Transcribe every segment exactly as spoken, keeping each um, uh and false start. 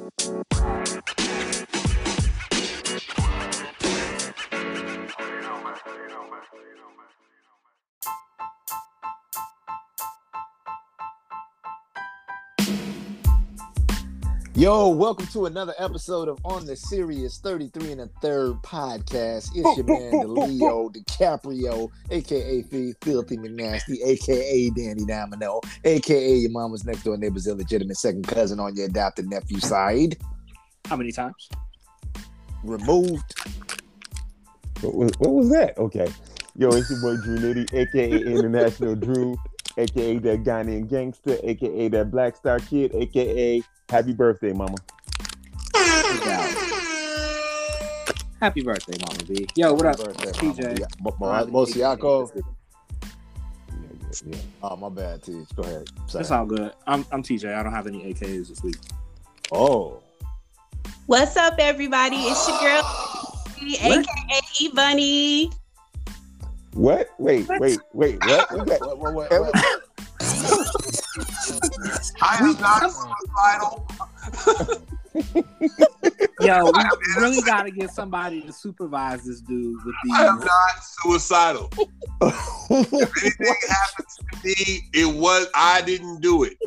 Yo, welcome to another episode of On the Serious thirty-three and a Third podcast. It's your man, the Leo DiCaprio, aka Filthy McNasty, aka Danny Domino, aka your mama's next door neighbor's illegitimate second cousin on your adopted nephew side. How many times? Removed. What was, what was that? Okay. Yo, it's your boy Drew Nitty, aka International Drew, aka that Ghanaian gangster, aka that Black Star Kid, aka Happy birthday, mama. Happy birthday, Mama B. Yo, what Happy up, birthday, T J? Mama. Mosiako. Yeah, yeah, yeah. Oh, my bad, T. Go ahead. Sorry. That's all good. I'm I'm T J. I don't have any A Ks this week. Oh. What's up, everybody? It's your girl, aka E Bunny. What? Wait, What? wait, wait. What? What, that? What, what, what, what? I am not suicidal. Yo, we really got to get somebody to supervise this dude with I am these. not suicidal. If anything happens to me, it was I didn't do it.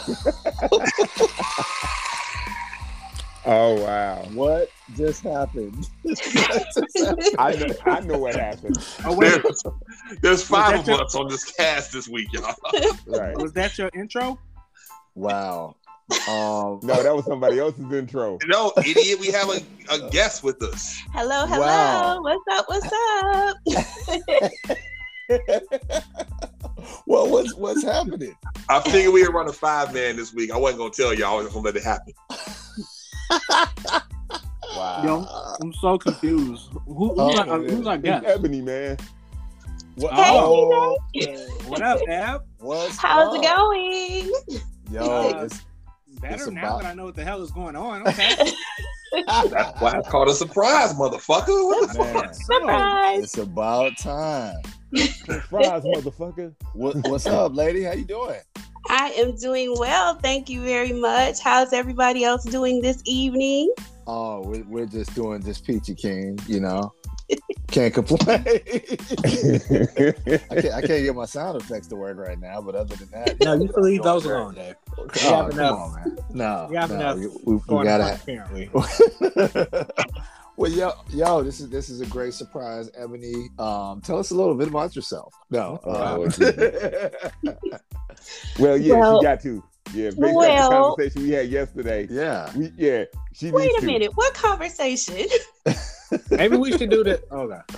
Oh wow! What just happened? I know, I know what happened. Oh wait, There's, there's five that of your- us on this cast this week, y'all. Right? was that your intro? Wow. Um, No, that was somebody else's intro. No, idiot, we have a, a guest with us. Hello, hello. Wow. What's up? What's up? well, what's what's happening? I figured we would run a five man this week. I wasn't gonna tell y'all. I was just gonna let it happen. Wow. Yo, I'm so confused. Who, who's, Oh, our, who's our It's guest? Ebony, man. What, Hey, oh, What up, Ab? what's How's up? it going? Yo, Uh, it's, Better It's now about- that I know what the hell is going on. Okay. That's why it's called a surprise, motherfucker. What the man, fuck? Surprise. it's about time. Fries, motherfucker. What, what's up, lady? How you doing? I am doing well. Thank you very much. How's everybody else doing this evening? Oh, we're, we're just doing just peachy keen, you know. Can't complain. I can't I can't get my sound effects to work right now, but other than that, No, you can leave doing those great. alone, Dave. Oh, We have come enough. on, man. No, We have no, enough we, we, we Going gotta. on, apparently. Well, yo, yo, this is this is a great surprise, Ebony. Um, tell us a little bit about yourself. No, Oh, um, Well, yeah, Well- she got to. Yeah, based on Well- the conversation we had yesterday. yeah. We yeah, she Wait needs a to. minute. What conversation? Maybe we should do that. Oh, God.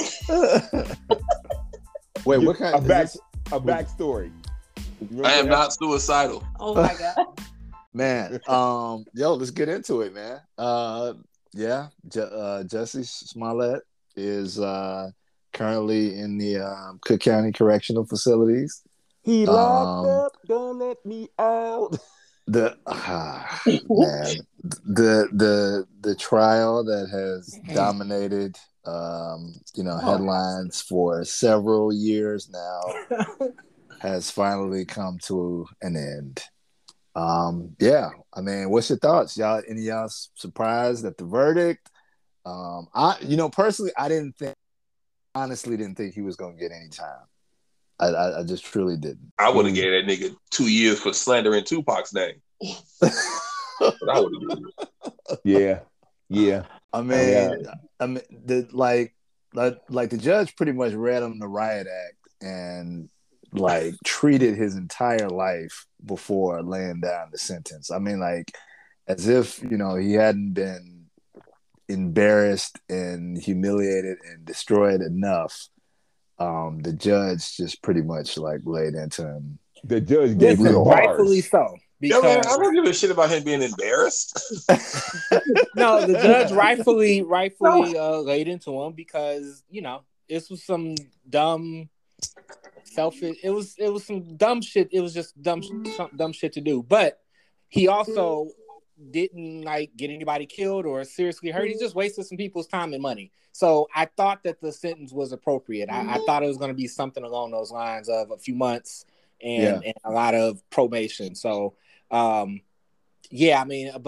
Wait, what kind a of back this, a backstory? You I am remember not suicidal. Oh my God. man? Um, yo, let's get into it, man. Uh, yeah, Je- uh, Jesse Smollett is uh currently in the um, Cook County Correctional Facilities. that? He locked Um, up, don't let me out. The ah, man, the the the trial that has dominated, um, you know, headlines for several years now has finally come to an end. Um, yeah, I mean, what's your thoughts, y'all? Any of y'all surprised at the verdict? Um, I, you know, personally, I didn't think, honestly, didn't think he was going to get any time. I, I, I just truly didn't. I would have gave that nigga two years for slandering Tupac's name. But I would have given it. Yeah, yeah. I mean, yeah. I mean, the like, like, like the judge pretty much read him the riot act and like treated his entire life before laying down the sentence. I mean, like, as if you know he hadn't been embarrassed and humiliated and destroyed enough. Um, the judge just pretty much like laid into him. The judge gave Listen, him rightfully bars. so. Yo, man, Because I don't give a shit about him being embarrassed. no, the judge rightfully, rightfully uh, laid into him because you know this was some dumb, selfish. It was it was some dumb shit. It was just dumb, some dumb shit to do. But he also didn't like get anybody killed or seriously hurt. He just wasted some people's time and money. So I thought that the sentence was appropriate. I, I thought it was going to be something along those lines of a few months and, Yeah. and a lot of probation. So. Um, yeah, I mean, but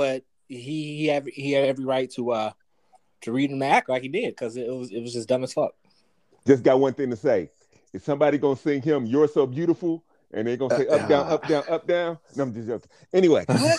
he he had he had every right to uh to read him to act like he did because it was it was just dumb as fuck. Just got one thing to say. Is somebody gonna sing him "You're So Beautiful" and they're gonna say up, down, up, down, up, down? No, I'm just joking. Anyway, it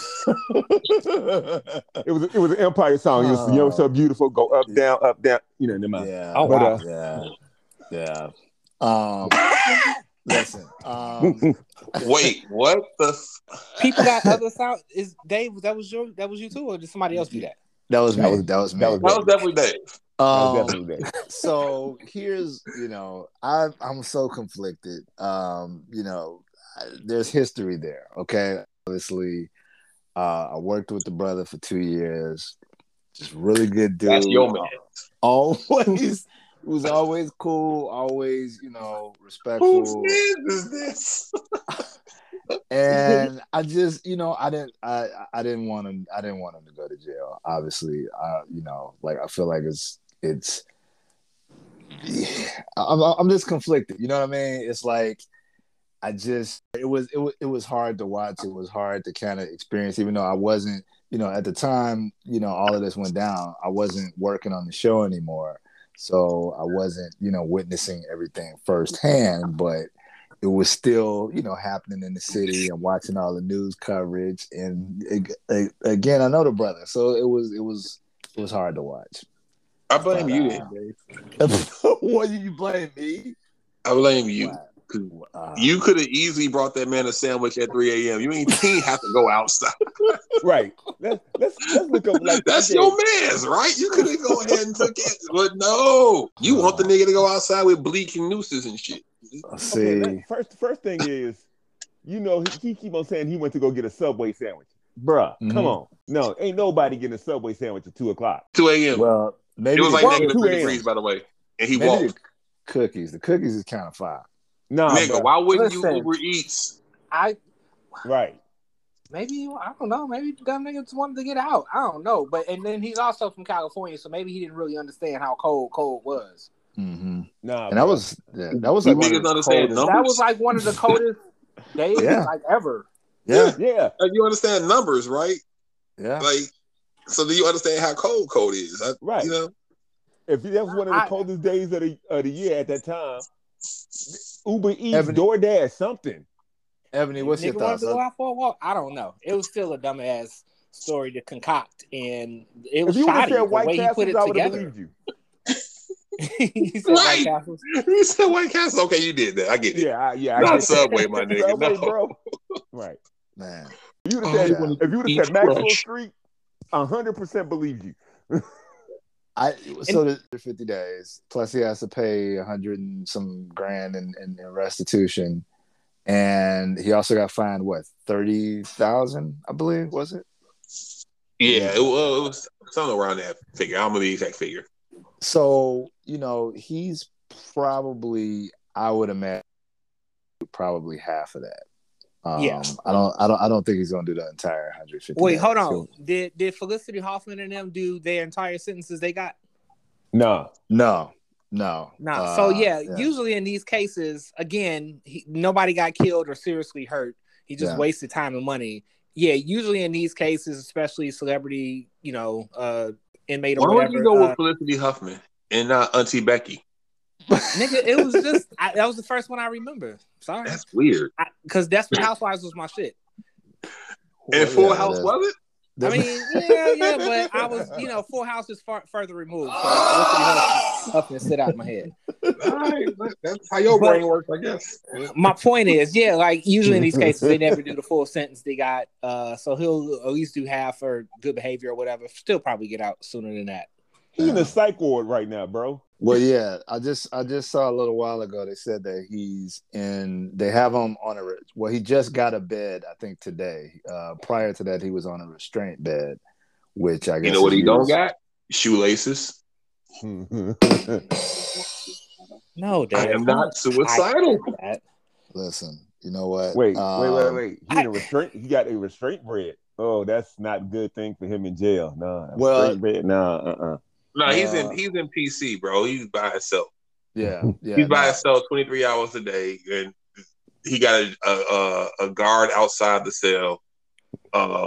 was it was an Empire song. It was "You're So Beautiful," go up, down, up, down. You know, never mind. Yeah. Oh But, wow. uh, Yeah. Yeah. Um, listen. Um, Wait, what the? F- People got other sound. Is Dave? That was your. That was you too, or did somebody else do that? that was me. That was- That was me. that was that was definitely Dave. That was Um, definitely that. so here's, you know, I I'm so conflicted. Um, you know, there's history there. Okay, obviously, uh, I worked with the brother for two years. Just really good dude. That's your man. Always, it was always cool. Always, you know, respectful. Whose man is this? And I just, you know, I didn't, I, I didn't want him, I didn't want him to go to jail. Obviously, uh, you know, like I feel like it's, it's, I'm, I'm just conflicted. You know what I mean? It's like, I just, it was, it was, it was hard to watch. It was hard to kind of experience, even though I wasn't, you know, at the time, you know, all of this went down. I wasn't working on the show anymore, so I wasn't, you know, witnessing everything firsthand, but it was still, you know, happening in the city and watching all the news coverage. And it, it, again, I know the brother, so it was, it was, it was hard to watch. I blame But, you uh, then, Dave. What do you blame me? I blame you. Wow. Uh, You could have easily brought that man a sandwich at three a.m. You ain't he ain't have to go outside. Right. Let's let's let's look up like That's okay. your man's, right? You could have go ahead and took it, but no, you want the nigga to go outside with bleak and nooses and shit. see, Okay, let- first first thing is, you know, he, he keep on saying he went to go get a Subway sandwich. Bruh, Mhm. come on. No, ain't nobody getting a Subway sandwich at two o'clock. two a.m. well, maybe It was like the, negative two three a.m. degrees, by the way, and he maybe walked. the cookies. The cookies is kind of fire. Nah, Nigga, bruh. why wouldn't Listen. you Uber Eats? I Right. maybe I don't know. Maybe the dumb nigga just wanted to get out. I don't know. But and then he's also from California, so maybe he didn't really understand how cold cold was. Mm-hmm. Nah, And that bruh. was yeah, that was You like one niggas of the understand coldest- numbers? That was like one of the coldest days Yeah. like ever. Yeah, Yeah, Like, you understand numbers, right? yeah. Like, so do you understand how cold cold is? I, Right. You know, if that was one of the I- coldest days of the of the year at that time, Uber Eats, Ebony- DoorDash, something. Ebony, what's your Nigga wanted thoughts? to go out for a walk. I don't know. It was still a dumbass story to concoct, and it If was you would have shoddy said the White way he put Castles, it I would have together. believed you. He said White Right. Castles. you said White Castle. Okay, you did that. I get it. Yeah, I, yeah. I Not get that. Subway, my nigga. Subway, No. bro. Right. Man, If you would Oh, have you said, wanna if you would eat have said Maxwell crunch. Street, a hundred percent believed you. I so the fifty days plus he has to pay a hundred and some grand in, in, in restitution, and he also got fined what thirty thousand, I believe, was it? Yeah, it was, it was something around that figure. I don't know the exact figure. So you know he's probably, I would imagine, probably half of that. Um, Yeah. I don't, I don't, I don't think he's gonna do the entire one hundred fifty. Wait, days. hold on. He'll- Did did Felicity Huffman and them do their entire sentences they got? Nah. No, no. No. Uh, so yeah, usually in these cases, again, he, nobody got killed or seriously hurt. He just Yeah. wasted time and money. Yeah, usually in these cases, especially celebrity, you know, uh, inmate or Why would whatever. you go uh, with Felicity Huffman and not Auntie Becky? nigga, it was just I, that was the first one I remember. Sorry, That's weird. because Desperate Housewives was my shit. And Full yeah, House that- was it? I mean, yeah, yeah, but I was, you know, Full House is far further removed. So Felicity Huffman, Huffman sit out in my head. All right, that's how your But- brain works, I guess. My point is, yeah, like usually in these cases they never do the full sentence they got. Uh, so he'll at least do half for good behavior or whatever. Still probably get out sooner than that. He in a psych ward right now, bro. Well, yeah, I just I just saw a little while ago. They said that he's in. They have him on a. re- Well, he just got a bed, I think today. Uh, prior to that, he was on a restraint bed, which I guess You know what is he don't used- got? Shoelaces. No, I Dad. am not suicidal. That. Listen, you know what? Wait, Um, wait, wait, wait. He I- in a restraint. He got a restraint bread. Oh, that's not a good thing for him in jail. No, Well- restraint bread. Nah, uh, uh No, he's Uh, in he's in P C, bro. He's by himself. Yeah, yeah. He's by no. himself twenty-three hours a day, and he got a a, a, a guard outside the cell. Um,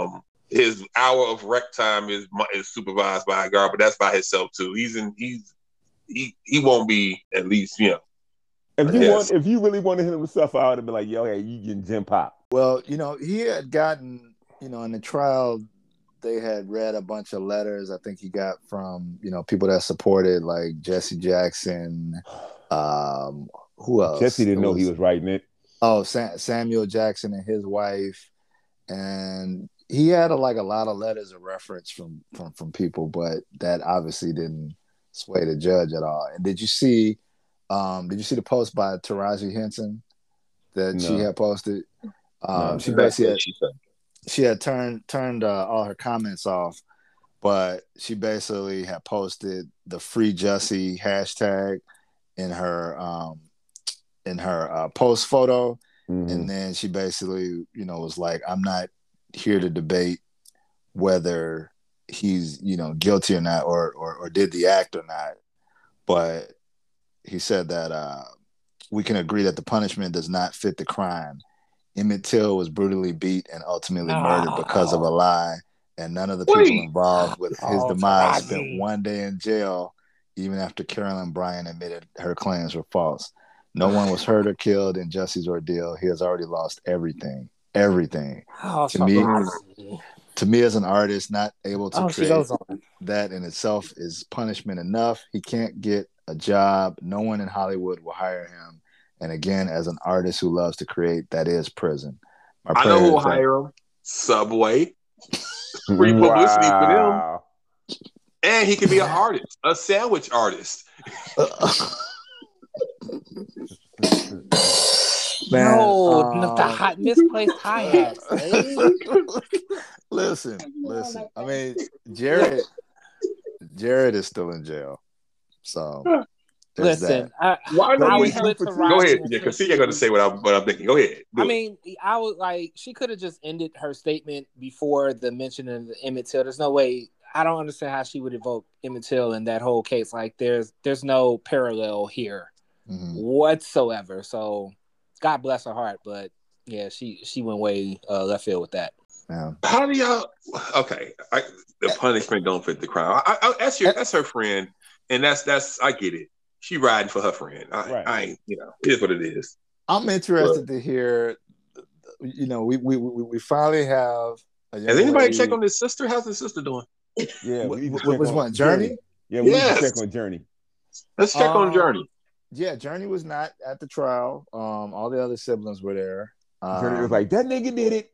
his hour of rec time is is supervised by a guard, but that's by himself too. He's in. He's he he won't be at least you know. If you Yes. want, if you really wanted him to suffer, I would have been like, yo, hey, you getting gym pop. Well, you know, he had gotten, you know, in the trial, they had read a bunch of letters. I think he got from, you know, people that supported like Jesse Jackson. Um, who else? Jesse didn't It know was- he was writing it. Oh, Sam, Samuel Jackson and his wife, and he had a, like a lot of letters of reference from from from people, but that obviously didn't sway the judge at all. And did you see? Um, did you see the post by Taraji Henson that she No. had posted? Um, No. she basically had, She said. she had turned turned uh, all her comments off, but she basically had posted the Free Jussie hashtag in her um, in her uh, post photo, Mhm. and then she basically, you know, was like, "I'm not here to debate whether he's, you know, guilty or not, or or, or did the act or not," but he said that uh, we can agree that the punishment does not fit the crime. Emmett Till was brutally beat and ultimately Oh. murdered because of a lie, and none of the Wait. people involved with his Oh, demise Taraji. spent one day in jail, even after Carolyn Bryant admitted her claims were false. No one was hurt or killed in Jussie's ordeal. He has already lost everything. Everything. Oh, To me- Taraji. To me, as an artist, not able to Oh, she create goes on. that in itself is punishment enough. He can't get a job. No one in Hollywood will hire him. And again, as an artist who loves to create, that is prison. My I know prayer who will is that- hire him. Subway. Free publicity for them. Wow. And he can be an artist, a sandwich artist. Man, no, um, the hot misplaced hi hats. listen, listen. I mean, Jared, Jared is still in jail. So there's Listen, that. I, Why I not was you with have- Taraji Go ahead, and yeah, because said see, you're going to say what I'm, what I'm thinking. Go ahead. Do I it. mean, I was like, she could have just ended her statement before the mention of the Emmett Till. There's no way. I don't understand how she would evoke Emmett Till in that whole case. Like, there's there's no parallel here Mhm. whatsoever. So, God bless her heart, but yeah, she she went way uh, left field with that. Yeah. How do y'all? Okay, I, the punishment don't fit the crime. I, I, that's your, that's her friend, and that's that's I get it. She riding for her friend. I, Right. I ain't, you know, it is what it is. I'm interested to hear. You know, we we we, we finally have. A young Has anybody lady- checked on his sister? How's his sister doing? Yeah, Wh- we need to wh- check which on one, Journey? Yeah, we Yes. need to check on Journey. Let's check on Um, Journey. Yeah, Journey was not at the trial. Um, all the other siblings were there. Um, Journey was like, that nigga did it.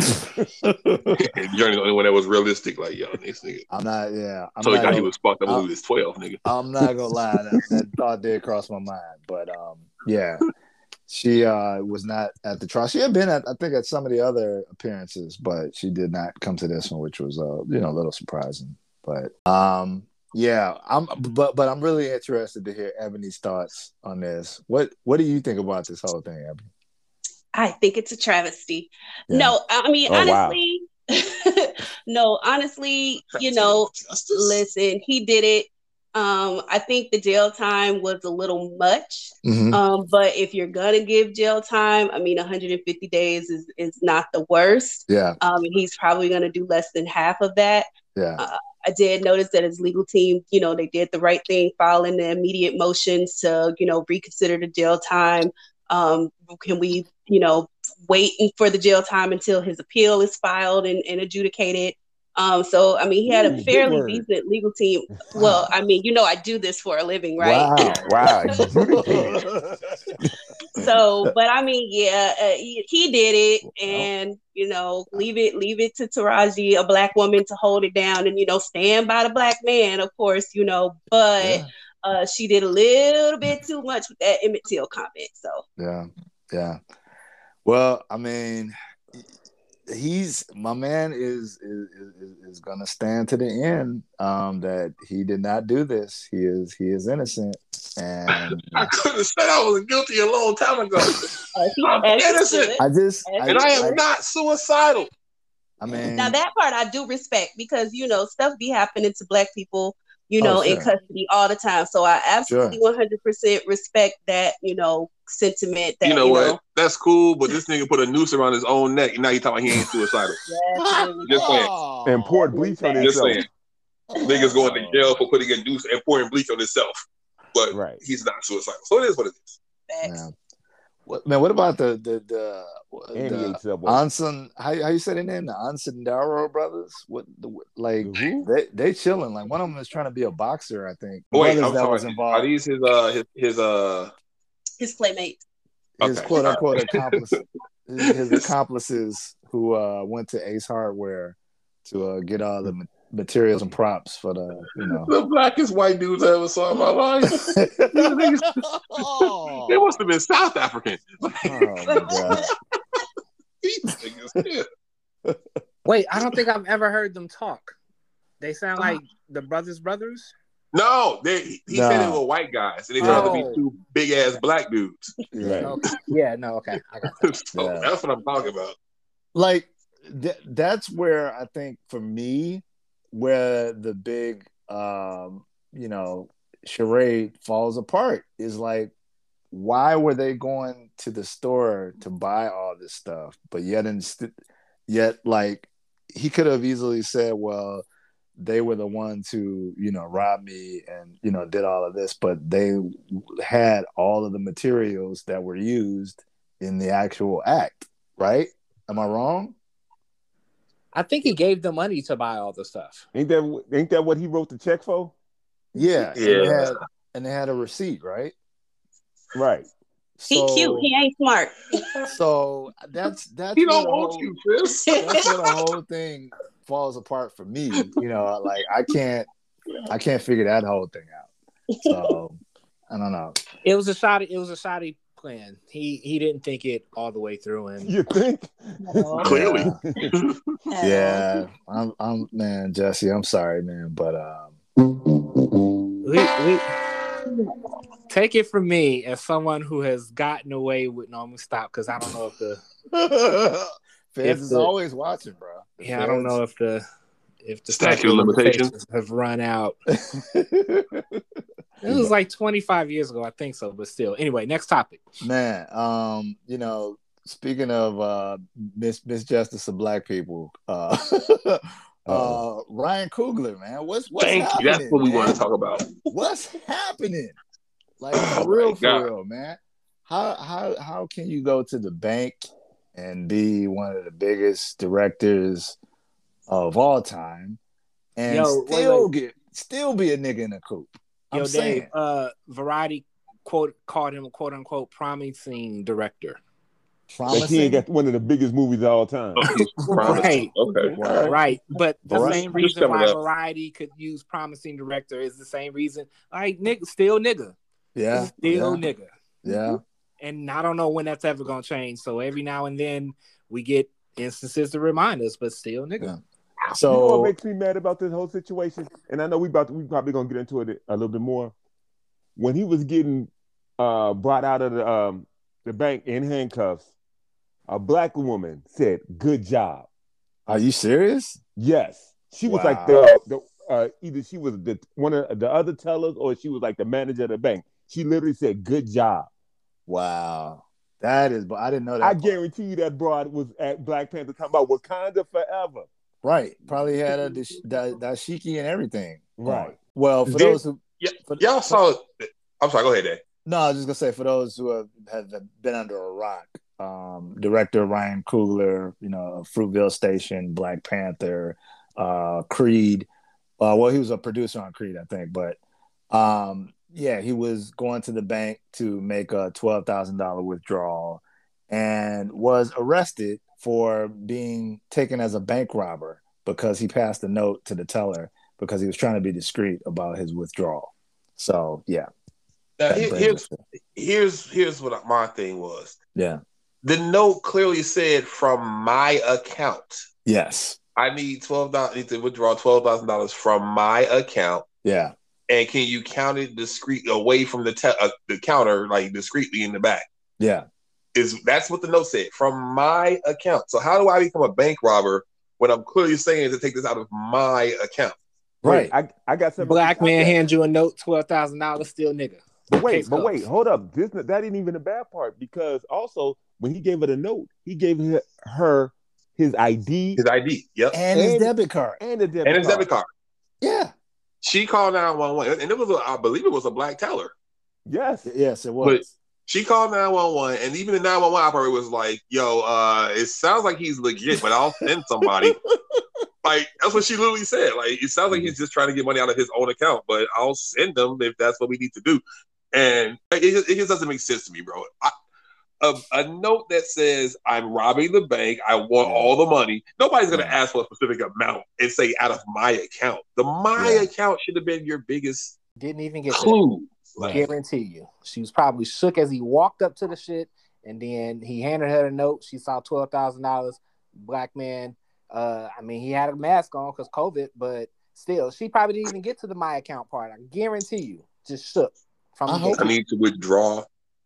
And Journey the only one that was realistic. Like, yo, this nigga. I'm not. Yeah, I'm So he not. thought he Gonna, was fucked up when I'll- he was twelve, nigga. I'm not gonna lie. That, that thought did cross my mind, but um, yeah, she uh was not at the trial. She had been at, I think, at some of the other appearances, but she did not come to this one, which was uh, you know, a little surprising. But um, yeah, I'm. But but I'm really interested to hear Ebony's thoughts on this. What What do you think about this whole thing, Ebony? I think it's a travesty. Yeah. No, I mean, Oh, wow. honestly, no, honestly, you know, listen, he did it. Um, I think the jail time was a little much. Mhm. Um, but if you're gonna give jail time, I mean, one hundred fifty days is, is not the worst. Yeah, Um, and he's probably gonna do less than half of that. yeah, Uh, I did notice that his legal team, you know, they did the right thing, filing the immediate motions to, you know, reconsider the jail time. Um, can we, you know, wait for the jail time until his appeal is filed and, and adjudicated? Um, so, I mean, he had Ooh, a good fairly word. decent legal team. Well, I mean, you know, I do this for a living, right? Wow, Wow, adjudicated. So, but I mean, yeah, uh, he, he did it, and you know, leave it, leave it to Taraji, a black woman, to hold it down, and you know, stand by the black man, of course, you know. But Yeah. uh, she did a little bit too much with that Emmett Till comment. So, yeah, yeah. Well, I mean, he's my man is is is, is going to stand to the end. Um, that he did not do this. He is he is innocent, and I could have said I was guilty a long time ago. uh, he I'm has to do innocent. it. I just And I am not suicidal. I mean, Now that part I do respect, because you know stuff be happening to black people, you know, Oh, sure. in custody all the time. So I absolutely Sure. one hundred percent respect that, you know, sentiment. That You know you what? know, That's cool, but this nigga put a noose around his own neck, and now he talking about he ain't suicidal. definitely Just saying. Oh. And poured bleach on Just himself. saying. Niggas going to jail for putting a noose and pouring bleach on himself, but Right. he's not suicidal. So it is what it is. facts. Man. What, man, what about the the the, And he the ate Subway. Anson? How how you say their name? The Ansendaro brothers. What the, like The who? they they chilling? Like one of them is trying to be a boxer. I think. Wait, Brothers I'm that was sorry. Are involved. these his uh his his uh His playmate. His okay. quote unquote accomplice, his, his accomplices who uh went to Ace Hardware to uh, get all the ma- materials and props for the you know. the blackest white dudes I ever saw in my life? These niggas- oh, They must have been South African. oh my god! These niggas, yeah. Wait, I don't think I've ever heard them talk. They sound like the brothers brothers. No, they, he Nah. said they were white guys, and they turned out to be Oh. two big ass black dudes. Yeah. Okay. Yeah, no, okay. I got that. So Yeah. that's what I'm talking about. Like th- that's where I think for me, where the big, um, you know, charade falls apart is like, why were they going to the store to buy all this stuff? But yet, inst- yet, like, he could have easily said, well, they were the ones who, you know, robbed me and, you know, did all of this, but they had all of the materials that were used in the actual act, right? Am I wrong? I think he gave them money to buy all the stuff. Ain't that ain't that what he wrote the check for? Yeah. And they Yeah. had, and they had a receipt, right? Right. He So, cute. He ain't smart. so that's that's He where don't the want whole- you, Chris. that's where the whole thing falls apart for me. You know, like I can't I can't figure that whole thing out. So I don't know. It was a shoddy. It was a shoddy plan. He he didn't think it all the way through, and You think? Clearly. Yeah, yeah. I'm I'm man, Jesse, I'm sorry, man, but um we, we take it from me as someone who has gotten away with. No, I'm gonna stop because I don't know if the Feds If is the- always watching, bro. The yeah I don't feds- know if the if the Statute of limitations. have run out. It was like twenty-five years ago, I think so, but still. Anyway, next topic. Man, um, you know, speaking of uh Miss Misjustice of Black people, uh uh Ryan Coogler, man, what's what's Thank happening? you. That's what we man? want to talk about. What's happening? Like Oh for real, my for God. real, man. How how how can you go to the bank and be one of the biggest directors of all time and Yo, wait, still wait. get still be a nigga in a coop? I'm Yo, saying. Dave, uh, Variety quote called him a quote unquote promising director. Like he ain't got one of the biggest movies of all time. Right. Okay. Right. Right, but the Right. same Just reason coming why up. Variety could use promising director is the same reason, like nigga, still nigga, Yeah. still yeah, nigga, yeah. and I don't know when that's ever gonna change. So every now and then we get instances to remind us, but still nigga. Yeah. You know what So makes me mad about this whole situation? And I know we about to, we probably gonna get into it a little bit more. When he was getting uh, brought out of the um, the bank in handcuffs, a black woman said, "Good job." are you serious? Yes, she was Wow. like the the uh, either she was the one of the other tellers or she was like the manager of the bank. She literally said, "Good job." Wow. That is, but I didn't know that. I part. guarantee you that broad was at Black Panther talking about Wakanda forever. Right. Probably had a dash- da- dashiki and everything. Right. on. Well, for Did- those who Yeah, for, y'all saw. I'm sorry. Go ahead, Dave. No, I was just gonna say for those who have, have been under a rock, um, director Ryan Coogler, you know, Fruitvale Station, Black Panther, uh, Creed. Uh, well, he was a producer on Creed, I think, but um, yeah, he was going to the bank to make a twelve thousand dollar withdrawal, and was arrested for being taken as a bank robber because he passed a note to the teller because he was trying to be discreet about his withdrawal. So yeah, Now, that here- brings here's us to- here's here's what my thing was. yeah, The note clearly said from my account. yes, I need twelve dollars. Need to withdraw twelve thousand dollars from my account. yeah. And can you count it discreet away from the te- uh, the counter, like discreetly in the back? Yeah. Is that's what the note said from my account. So how do I become a bank robber when I'm clearly saying to take this out of my account? Right. Wait, I I got something. Black man hand you a note, twelve thousand dollars, still nigga. But wait, Case but closed. wait, hold up. This that ain't even the bad part because also when he gave her the note, he gave her, her his I D, His I D, yep, and, and his debit card, and the debit and his card. debit card. Yeah. She called nine one one, and it was, a, I believe, it was a black teller. Yes, yes, it was. But she called nine one one, and even the nine one one operator was like, "Yo, uh, it sounds like he's legit, but I'll send somebody." Like that's what she literally said. Like it sounds like he's just trying to get money out of his own account, but I'll send them if that's what we need to do. And it just, it just doesn't make sense to me, bro. I, a, a note that says I'm robbing the bank, I want yeah. all the money. Nobody's gonna yeah. ask for a specific amount and say out of my account. The my yeah. account should have been your biggest Didn't even get clue. I guarantee you, she was probably shook as he walked up to the shit, and then he handed her a note. She saw twelve thousand dollars. Black man. Uh, I mean, he had a mask on because COVID, but still, she probably didn't even get to the my account part. I guarantee you, just shook. From I the hope I need to withdraw.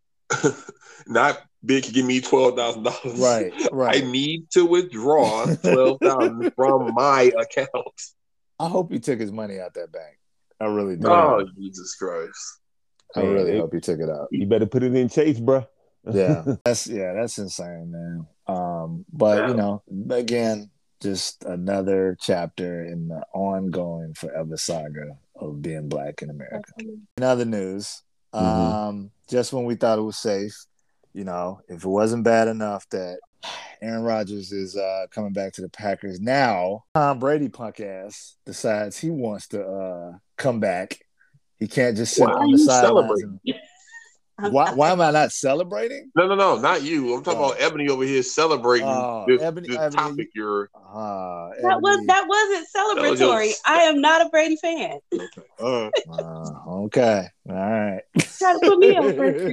Not big, give me twelve thousand dollars. Right, right. I need to withdraw twelve thousand from my account. I hope he took his money out that bank. I really do. Oh, Jesus Christ! I man, really it, hope he took it out. You better put it in Chase, bro. yeah, that's yeah, that's insane, man. Um, but yeah. you know, again, just another chapter in the ongoing forever saga of being black in America. In other news, um, mm-hmm. just when we thought it was safe, you know, if it wasn't bad enough that Aaron Rodgers is uh, coming back to the Packers, now Tom Brady punk ass decides he wants to uh, come back. He can't just sit why on the sidelines. And... Why, why am I not celebrating? No, no, no, not you. I'm talking uh, about Ebony over here celebrating uh, this, Ebony, this Ebony, topic. You're uh, that was that wasn't celebratory. Was I am not a Brady fan. Okay. Uh, uh, okay. All right. Try to put me on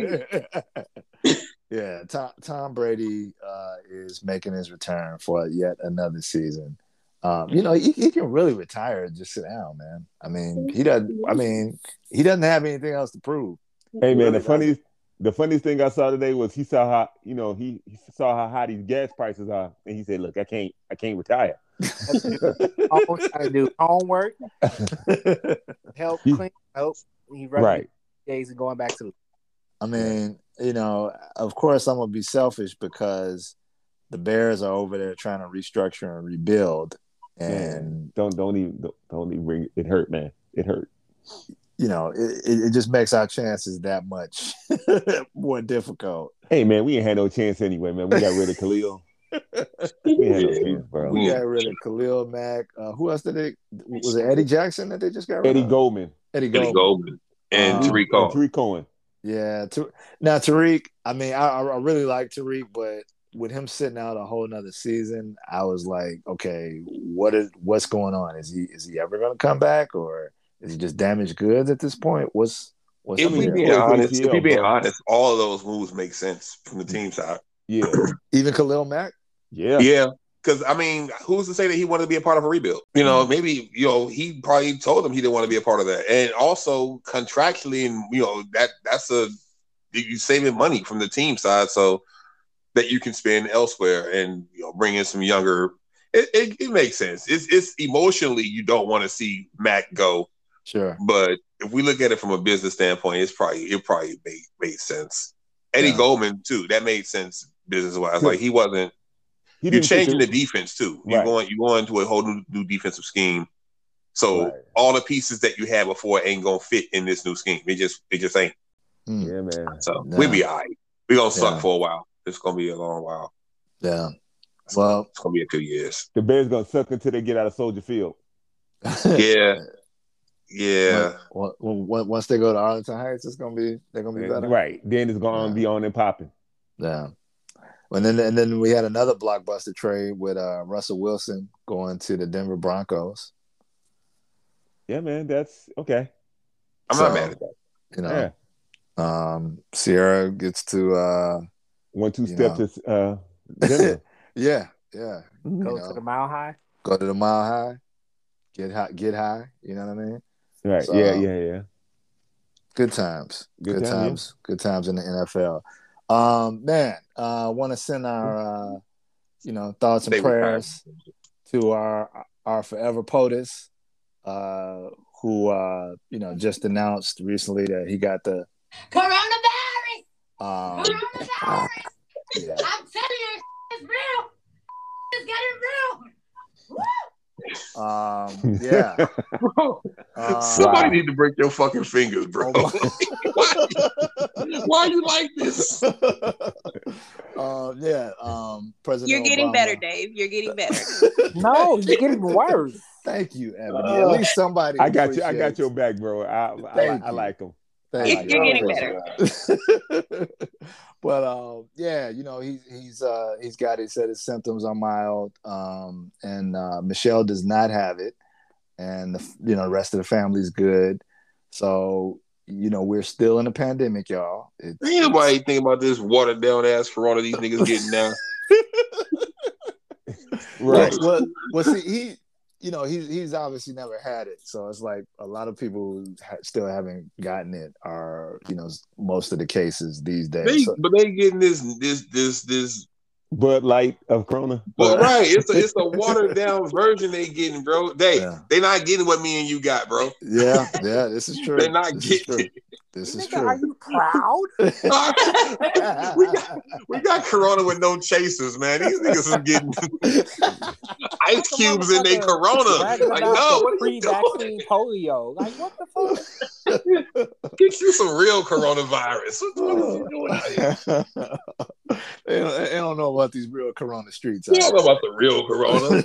first. Yeah, Tom, Tom Brady uh, is making his return for yet another season. Um, you know, he, he can really retire and just sit down, man. I mean, he doesn't. I mean, he doesn't have anything else to prove. Hey man, the funniest the funniest thing I saw today was he saw how you know he, he saw how high these gas prices are, and he said, "Look, I can't I can't retire." All gotta do homework, help clean, help. He right. Days and going back to. I mean, you know, of course, I'm gonna be selfish because the Bears are over there trying to restructure and rebuild, and man, don't don't even don't, don't even bring it hurt, man. It hurt. You know, it, it just makes our chances that much more difficult. Hey, man, we ain't had no chance anyway, man. We got rid of Khalil. We had no chance, bro. We got rid of Khalil Mack. Uh, who else did they? Was it Eddie Jackson that they just got rid Eddie of? Goldman. Eddie Goldman. Eddie Goldman. And um, Tariq Cohen. Tariq Cohen. Yeah. T- now, Tariq, I mean, I, I really like Tariq, but with him sitting out a whole nother season, I was like, okay, what is what's going on? Is he is he ever going to come back, or is he just damaged goods at this point? What's what's if we being honest, if we being honest, all of those moves make sense from the team side. Yeah, even Khalil Mack. Yeah, yeah. Because I mean, who's to say that he wanted to be a part of a rebuild? You know, maybe you know he probably told him he didn't want to be a part of that, and also contractually, and you know that that's a you saving money from the team side, so that you can spend elsewhere and you know bring in some younger. It, it, it makes sense. It's it's emotionally you don't want to see Mac go. Sure. But if we look at it from a business standpoint, it's probably it probably made, made sense. Eddie yeah. Goldman too, that made sense business wise. Like he wasn't he you're changing the defense too. Right. You're going you're going to a whole new, new defensive scheme. So right. all the pieces that you had before ain't gonna fit in this new scheme. It just it just ain't. Mm. Yeah, man. So no. we'll be all right. We're gonna suck yeah. for a while. It's gonna be a long while. Yeah. Well, it's gonna be a few years. The Bears gonna suck until they get out of Soldier Field. yeah. Yeah. Well, well, once they go to Arlington Heights, it's gonna be they're gonna be better. Right. Then it's gonna yeah. be on and popping. Yeah. And then and then we had another blockbuster trade with uh, Russell Wilson going to the Denver Broncos. Yeah, man, that's okay. I'm so, not mad at that. You know, yeah. um, Sierra gets to uh, one two step know. to uh, Denver. yeah, yeah. Go you know, to the Mile High. Go to the Mile High. Get high. Get high. You know what I mean? Right. So, yeah. Yeah. Yeah. Good times. Good, good time, times. Yeah. Good times in the N F L. Um, man, I uh, want to send our, uh, you know, thoughts and Stay prayers to our our forever POTUS, uh, who uh, you know just announced recently that he got the coronavirus. Um, Coronavirus. yeah. I'm telling you, it's real. It's getting real. Woo! Um, yeah. Bro, Uh, somebody wow. need to break your fucking fingers, bro. Oh why, why are you like this? uh, yeah. Um, President You're getting Obama. better, Dave. You're getting better. No, he's getting worse. Thank you, Ebony. At least somebody. I got you. I got appreciates- your back, bro. I I, Thank I, I you. like him. Thank You're you. getting better. But um, yeah, you know, he's he's uh he's got he said his symptoms are mild. Um, and uh, Michelle does not have it, and the you know the rest of the family's good. So you know we're still in a pandemic, y'all. It's, Ain't nobody think about this watered down ass corona these niggas getting now. Right. Well, well, well, see, he, you know, he's he's obviously never had it, so it's like a lot of people who ha- still haven't gotten it are, you know, most of the cases these days. They, So, but they getting this this this this. Bud Light of Corona. But right, it's a it's a watered down version they getting, bro. They Yeah. they not getting what me and you got, bro. yeah, yeah, this is true. They're not this is getting true. This is Nigga, are true. you proud? we got we got corona with no chasers, man. These niggas are getting ice cubes in their corona. Bragging Like, about no, the what are you pre-vaccine polio. Like, what the fuck? doing? Get you some real coronavirus. What, what is you doing out here? they, don't, they don't know about these real Corona streets. You don't know about the real corona.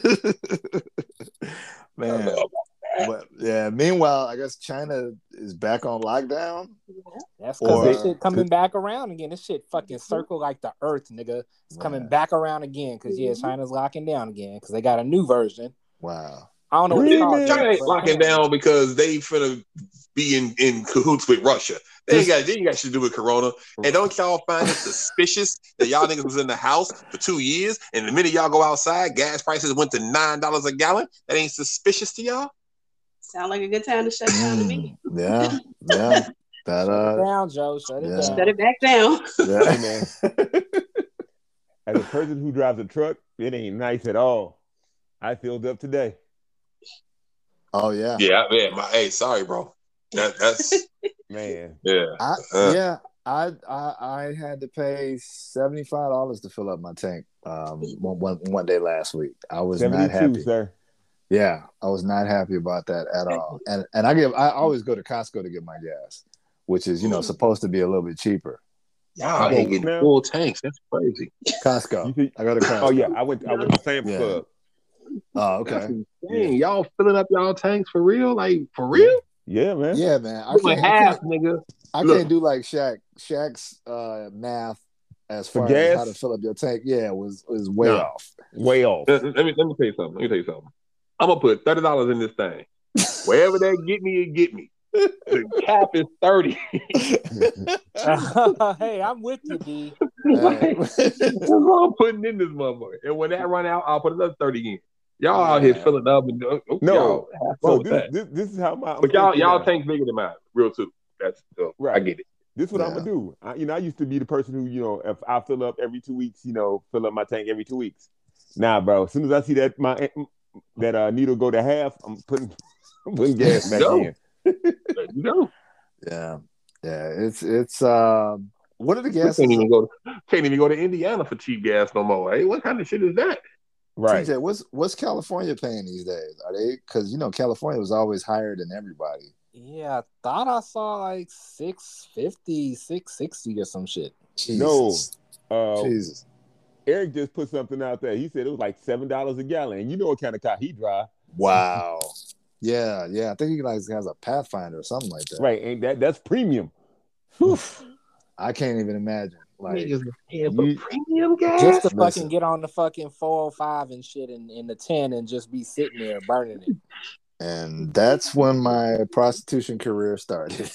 I don't Man. know about But yeah, meanwhile, I guess China is back on lockdown. That's because Or- this shit coming back around again. This shit fucking circle like the earth, nigga. It's coming Yeah. back around again because, yeah, China's locking down again because they got a new version. Wow. I don't know what it's called. China yet, ain't but locking apparently- down because they finna be in, in cahoots with Russia. They ain't got they ain't got shit to do with Corona. And don't y'all find it suspicious that y'all niggas was in the house for two years and the minute y'all go outside, gas prices went to nine dollars a gallon? That ain't suspicious to y'all? Sound like a good time to shut down to me. Mm, yeah, yeah. That Shut it uh, down, Joe. Shut it yeah. down. Shut it back down. yeah. Hey, man. As a person who drives a truck, it ain't nice at all. I filled up today. Oh yeah, Yeah, yeah. My hey, sorry, bro. That, that's Man. yeah. I, Uh. yeah. I, I I had to pay seventy five dollars to fill up my tank. Um, one, one, one day last week. I was not seventy-two, happy. sir. Yeah, I was not happy about that at all. And and I give I always go to Costco to get my gas, which is you know supposed to be a little bit cheaper. Y'all You ain't go getting now? full tanks. That's crazy. Costco. You think- I go to Costco. Oh yeah, I went. I went to Sam's Yeah. Club. Oh, okay. That's insane. Y'all filling up y'all tanks for real? Like for real? Yeah, man. Yeah, man. I Doing can't, I half, can't, nigga. I Look. can't do like Shaq. Shaq's uh, math as For far as gas? how to fill up your tank. Yeah, was was way No. off. Way off. Let, let me let me tell you something. Let me tell you something. I'm gonna put thirty dollars in this thing. Wherever they get me, it get me. The cap is thirty. Hey, I'm with you, D. Hey. That's what I'm putting in this motherfucker. And when that run out, I'll put another thirty in. Y'all out here Yeah. filling up and uh, No. y'all have fun So with this, that. this this is how my. I'm But y'all thinking y'all now. tank bigger than mine, real too. That's so I Right. get it. This is what I'm Yeah. gonna do. I, you know, I used to be the person who, you know, if I fill up every two weeks, you know, fill up my tank every two weeks. Nah, bro. As soon as I see that my that uh, needle go to half, I'm putting I'm putting gas back Go. in. There you go. Yeah, yeah. It's it's um. What are the We gases? can't even go. Can't even go to Indiana for cheap gas no more. Hey, what kind of shit is that? Right. T J, what's what's California paying these days? Are they because you know California was always higher than everybody. Yeah, I thought I saw like six fifty, six sixty or some shit. Jesus. Uh, Jesus. Eric just put something out there. He said it was like seven dollars a gallon. And you know what kind of car he drive. Wow. Yeah, yeah. I think he like has a Pathfinder or something like that. Right. Ain't that that's premium. Whew. I can't even imagine. Like Niggas paying for you- premium gas. Just to Listen. fucking get on the fucking four oh five and shit in, in the ten and just be sitting there burning it. and that's when my prostitution career started.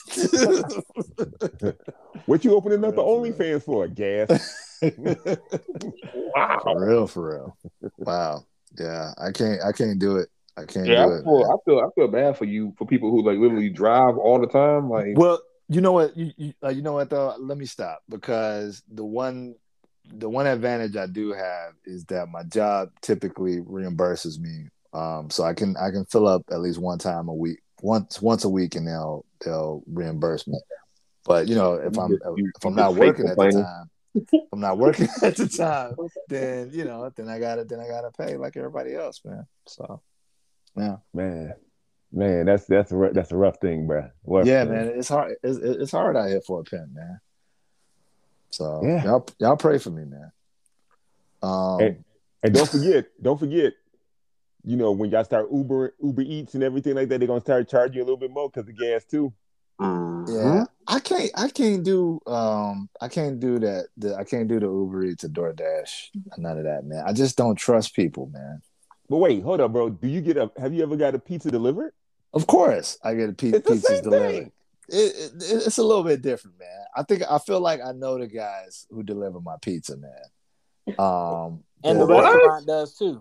What you opening up the Yeah, for OnlyFans for? Gas. Wow. For real, for real. Wow. Yeah, I can't I can't do it. I can't Yeah, do I it. feel, man. I feel I feel bad for you for people who like literally drive all the time. Like, Well, you know what? You you, uh, you know what though? Let me stop because the one the one advantage I do have is that my job typically reimburses me Um, so I can I can fill up at least one time a week, once once a week, and they'll they'll reimburse me. But you know, if I'm You- if I'm you not just fake working at the complaining. time, if I'm not working at the time, then you know, then I gotta then I gotta pay like everybody else, man. So yeah, Man, man, that's that's a ru- that's a rough thing, bro. Rough yeah, thing. man, it's hard. It's, it's hard out here for a pimp, man. So Yeah. y'all y'all pray for me, man. Um, And, and don't forget, don't forget, you know, when y'all start Uber Uber Eats and everything like that, they're gonna start charging you a little bit more because of gas too. yeah, I can't I can't do um I can't do that. The, I can't do the Uber Eats or DoorDash. None of that, man. I just don't trust people, man. But wait, hold up, bro. Do you get a? Have you ever got a pizza delivered? Of course, I get a pe- It's the pizzas same delivered. thing. It, it, it's a little bit different, man. I think I feel like I know the guys who deliver my pizza, man. Um, And the the- restaurant does too.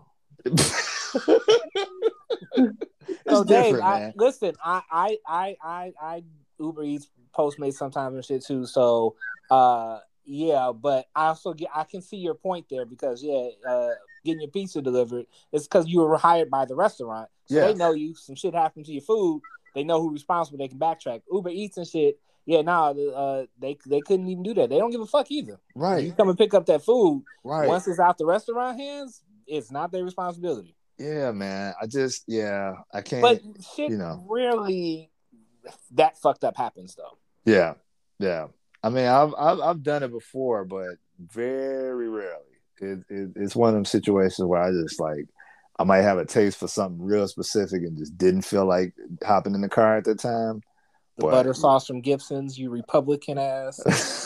it's So Dave, different, I, man. listen, I, I, I, I, I Uber Eats, Postmates sometimes and shit too. So, uh, yeah, but I also get, I can see your point there because yeah, uh, getting your pizza delivered is because you were hired by the restaurant, so Yeah. they know you. Some shit happened to your food, they know who's responsible. They can backtrack. Uber Eats and shit. Yeah, nah, uh, they they couldn't even do that. They don't give a fuck either. Right, You come and pick up that food. right. Once it's out the restaurant hands, it's not their responsibility. Yeah, man. I just, yeah, I can't. But shit you know. rarely that fucked up happens though. Yeah, yeah. I mean, I've I've, I've done it before, but very rarely. It, it, it's one of them situations where I just like, I might have a taste for something real specific and just didn't feel like hopping in the car at the time. The But- butter sauce from Gibson's, you Republican ass.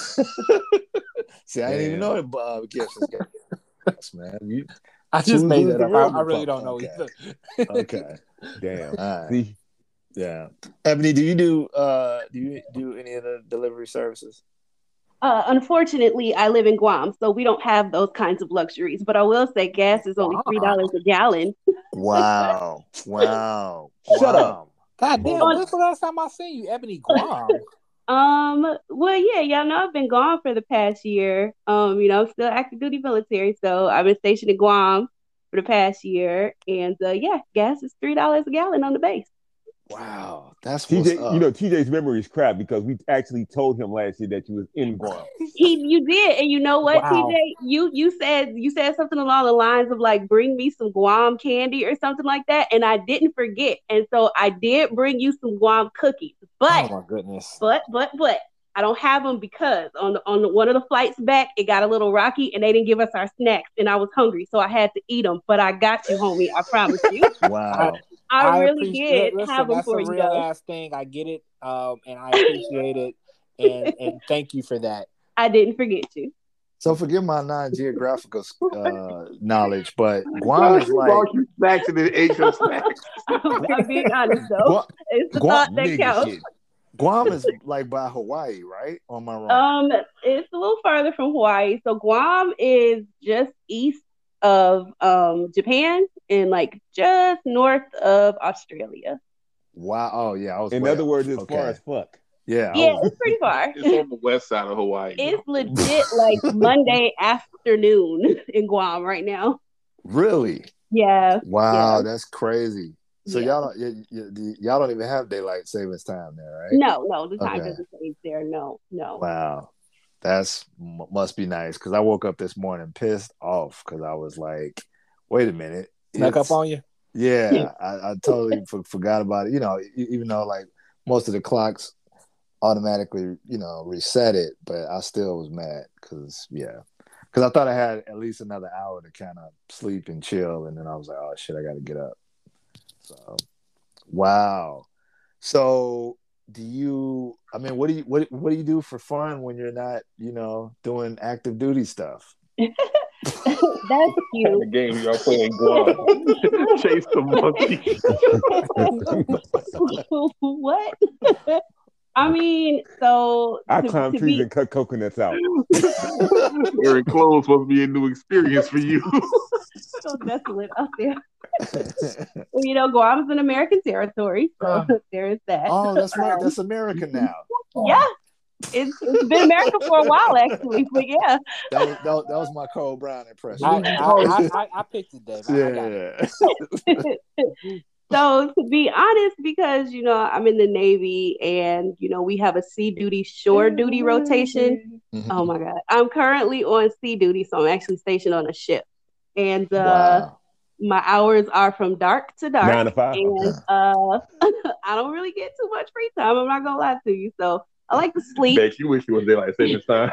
See, I didn't even Damn. know that uh, Gibson's got this, man. You, I just Who's- made who's that the up. real I, I really don't know Republican? either. okay, Damn. all right, See, yeah. Ebony, do you do uh do you do any of the delivery services? Uh, unfortunately, I live in Guam, so we don't have those kinds of luxuries. But I will say, gas is only three dollars a gallon. Wow, wow. Shut wow. up. God damn, On- when's the last time I seen you, Ebony Guam? Um, well, yeah, y'all know I've been gone for the past year. Um, you know, I'm still active duty military, so I've been stationed in Guam for the past year, and uh, yeah, gas is three dollars a gallon on the base. Wow, that's what's T J, up. you know, T J's memory is crap because we actually told him last year that you was in Guam. He, you did, and you know what, Wow. T J, you you said you said something along the lines of like, bring me some Guam candy or something like that, and I didn't forget, and so I did bring you some Guam cookies, but. Oh my goodness. But but but I don't have them because on the, on the, one of the flights back it got a little rocky and they didn't give us our snacks and I was hungry so I had to eat them. But I got you, homie. I promise you. Wow. I, really appreciate- did listen, have them that's for a you. real Though. ass thing. I get it, um, and I appreciate it, and and thank you for that. I didn't forget you. So forgive my non-geographical uh, knowledge, but Guam is like Walk you back to the Asian snacks. I'm being honest though. Guam, It's the Guam, thought that Nigga counts. shit. Guam is like by Hawaii, right? Or am I wrong? Um, it's a little farther from Hawaii. So Guam is just east of um Japan and like just north of Australia. Wow. Oh yeah, I was. In way other off. words, it's Okay. far as fuck. Yeah. I Yeah, was- it's pretty far. It's on the west side of Hawaii. It's legit like Monday afternoon in Guam right now. really? Yeah. Wow, Yeah. that's crazy. So Yeah. y'all don't y- y- y'all don't even have daylight savings time there, right? No, no, the time Okay. doesn't change there. No, no. Wow, that's m- must be nice because I woke up this morning pissed off because I was like, wait a minute, Snuck it's- up on you. Yeah, I, I totally f- forgot about it. You know, e- even though like most of the clocks automatically, you know, reset it, but I still was mad because yeah, because I thought I had at least another hour to kind of sleep and chill, and then I was like, oh shit, I got to get up. So, wow. So, do you? I mean, what do you what what do you do for fun when you're not, you know, doing active duty stuff? That's The cute. game y'all playing Guam. Chase the monkey. What? I mean, so I to- climb to trees be- and cut coconuts out. Wearing clothes supposed to be a new experience for you. so desolate out there. Well, you know, Guam is an American territory, so Uh. there is that. Oh, that's right. That's America now. Yeah, It's it's been America for a while, actually. But yeah. That was that, was- that was my Cole Brown impression. I I, I, I picked it, Dave. I, I got it. Yeah. So to be honest, because you know I'm in the Navy, and you know we have a sea duty, shore duty rotation. Mhm. Oh my God, I'm currently on sea duty, so I'm actually stationed on a ship, and uh, Wow. my hours are from dark to dark. Nine to five. And uh, I don't really get too much free time. I'm not gonna lie to you. So I like to sleep. Bet you wish you was there like saving time.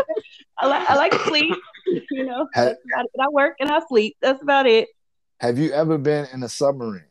I like I like to sleep. You know, Ha- that's about it. I work and I sleep. That's about it. Have you ever been in a submarine?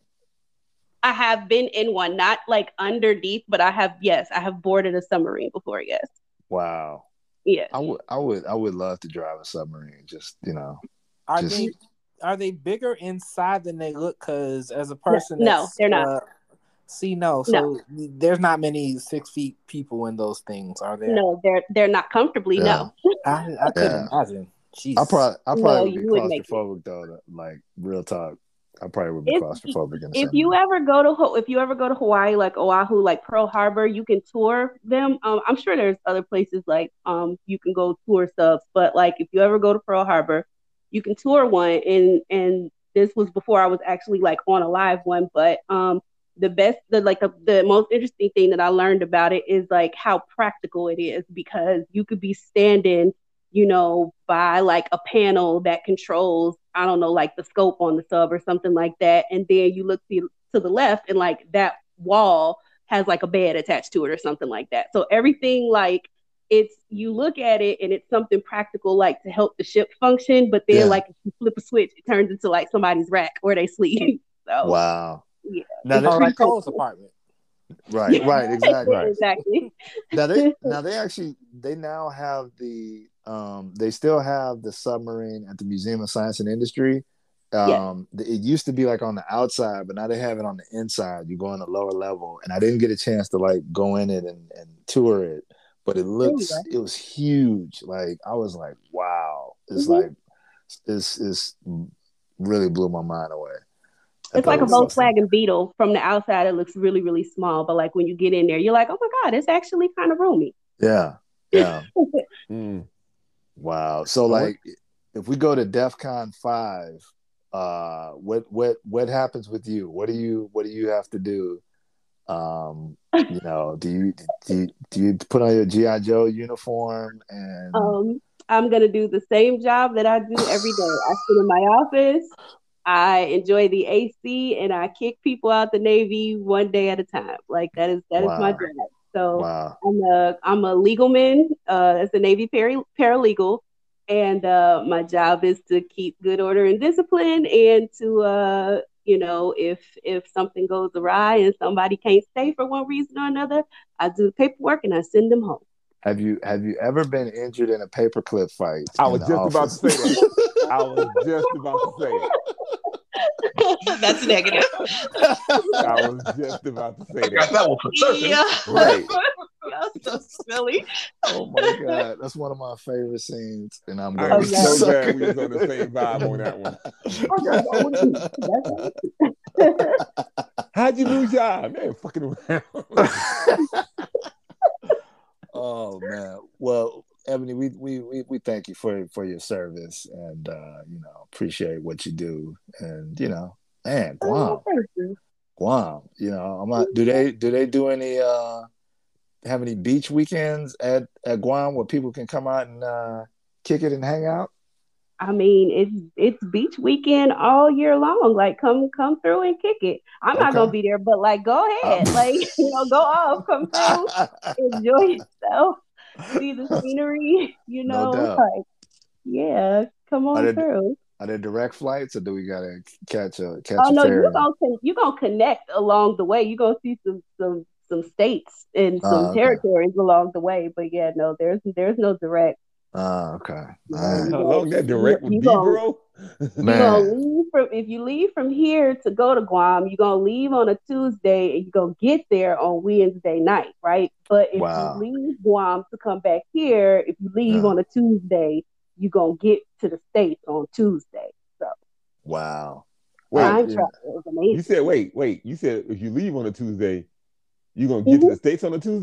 I have been in one, not like underneath, but I have, yes, I have boarded a submarine before, yes. Wow. Yes. I would I would I would love to drive a submarine. Just, you know. Are Just- they are they bigger inside than they look? Because as a person, No, that's, they're not. Uh, see, no, so No. there's not many six feet people in those things, are there? No, they're they're not comfortably, Yeah. no. I, I couldn't Yeah. imagine. Jeez. I probably I probably No, would you be wouldn't make it. claustrophobic though. to- Like real talk. I probably would be If- claustrophobic in a If you submarine. ever go to Ho- if you ever go to Hawaii, like Oahu, like Pearl Harbor, you can tour them. Um, I'm sure there's other places like um you can go tour subs, but like if you ever go to Pearl Harbor, you can tour one. And and this was before I was actually like on a live one, but um the best the like the, the most interesting thing that I learned about it is like how practical it is, because you could be standing, you know, by like a panel that controls, I don't know, like the scope on the sub or something like that. And then you look to, to the left, and like that wall has like a bed attached to it or something like that. So everything, like, it's, you look at it and it's something practical, like to help the ship function. But then Yeah. like if you flip a switch, it turns into like somebody's rack where they sleep. So Wow. yeah. Now Oh, they, like Cole's apartment. right, right, exactly. Right. Exactly. Now they now they actually they now have the um they still have the submarine at the Museum of Science and Industry. Um the- it used to be like on the outside, but now they have it on the inside. You go on the lower level, and I didn't get a chance to like go in it and, and tour it, but it looks go. it was huge. Like I was like, wow. It's Mhm. like it's it's really blew my mind away. I It's thought like a it was awesome. Volkswagen Beetle. From the outside, it looks really, really small. But like when you get in there, you're like, oh my God, it's actually kind of roomy. Yeah. Yeah. Mm. Wow. So like if we go to DEF CON five, uh what what what happens with you? What do you what do you have to do? Um, you know, do you do you, do you put on your G I. Joe uniform and Um, I'm gonna do the same job that I do every day. I sit in my office, I enjoy the A C, and I kick people out the Navy one day at a time. Like that is that is my Wow. job. So wow. I'm a I'm a legal man. Uh, as a Navy para- paralegal, and uh, my job is to keep good order and discipline, and to uh, you know, if if something goes awry and somebody can't stay for one reason or another, I do the paperwork and I send them home. Have you have you ever been injured in a paperclip fight? I in was the just about to office? say that. I was just about to say it. That's negative. I was just about to say I got that. that one for certain. Yeah. Right. That's so silly. Oh my god, that's one of my favorite scenes, and I'm I going was to Okay. so glad we was on the same vibe on that one. How'd you lose your eye? Man, fucking around. Oh man. Well, Ebony, we, we we we thank you for for your service, and uh, you know, appreciate what you do. And you know, man, Guam, Guam. You know, I'm not, do they do they do any uh have any beach weekends at at Guam where people can come out and uh kick it and hang out? I mean, it's it's beach weekend all year long. Like, come come through and kick it. I'm not Okay. gonna be there, but like, go ahead. Um, Like, you know, go off, come through, enjoy yourself, see the scenery. You No know, doubt. like, yeah, come Are on there- through. Are there direct flights, or do we gotta catch a catch Oh a no, ferry? you gonna con- you gonna connect along the way. You gonna see some some some states and some Oh, okay. territories along the way. But yeah, no, there's there's no direct. Oh, okay. All You right. How long that direct would You be, gonna- bro? You're gonna Man. leave from if you leave from here to go to Guam, you're gonna leave on a Tuesday and you're gonna get there on Wednesday night, right? But if Wow. you leave Guam to come back here, if you leave Yeah. on a Tuesday, you're gonna get to the States on Tuesday. So Wow. Wait, time yeah. travel is amazing. you said wait, wait. You said if you leave on a Tuesday, you're gonna get to the States on a Tuesday?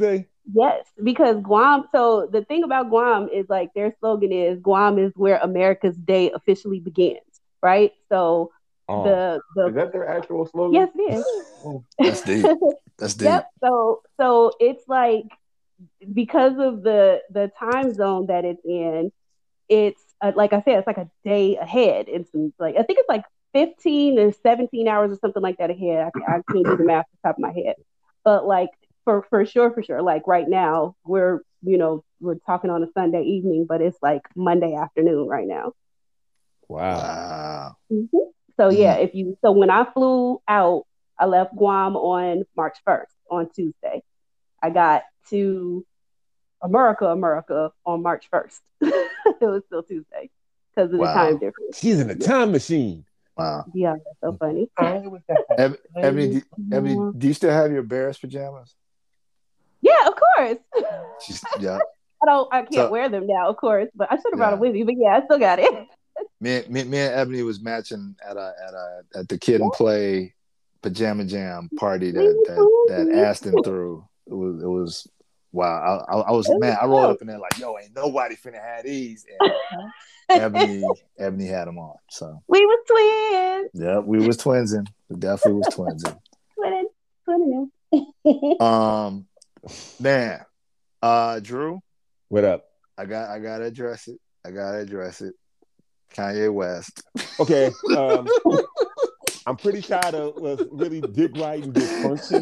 Yes, because Guam. So the thing about Guam is like their slogan is Guam is where America's day officially begins, right? So Oh. the the Is that their actual slogan? yes, it is. That's deep. That's deep. Yep. So so it's like because of the the time zone that it's in, it's uh, like I said, it's like a day ahead. It's like I think it's like fifteen or seventeen hours or something like that ahead. I, I can't do the math off the top of my head, but like for for sure, for sure, like right now we're you know we're talking on a Sunday evening, but it's like Monday afternoon right now. Wow. Wow. Mm-hmm. So Mm. yeah, if you so when I flew out, I left Guam on March first on Tuesday. I got to America, America on March first. It was still Tuesday because of Wow. the time difference. She's in a time machine. Wow. Yeah, that's so funny. Eb- Ebony, do, Ebony, do you still have your Bears pajamas? Yeah, of course. She's, yeah. I don't. I can't So- wear them now, of course, but I should have brought Yeah. them with me. But yeah, I still got it. Me, me, me and Ebony was matching at a at a at the Kid and Play pajama jam party that that, that Aston threw. It was it was wow. I, I, I was It was man. I rolled dope. up in there like, yo, ain't nobody finna have these. And Ebony Ebony had them on. So We was twins. yeah, we was twinsing. We definitely was twinsing. Twinning. Twinning. Um, man, uh, Drew, What up? I got I gotta address it. I gotta address it. Kanye West. Okay. Um, I'm pretty tired of was really dick riding dysfunction.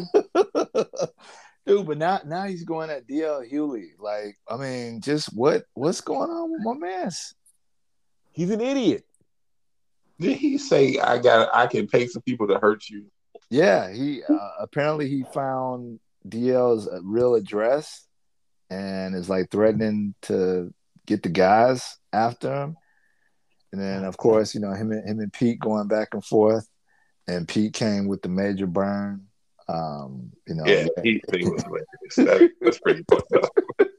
Dude, but now now he's going at D L Hewley. Like, I mean, just what what's going on with my man? He's an idiot. Did he say I got I can pay some people to hurt you? Yeah, he uh, apparently he found D L's real address and is like threatening to get the guys after him. And then, of course, you know, him and him and Pete going back and forth, and Pete came with the major burn. Um, you know, Yeah, he thing was hilarious. That, that's pretty fucked up.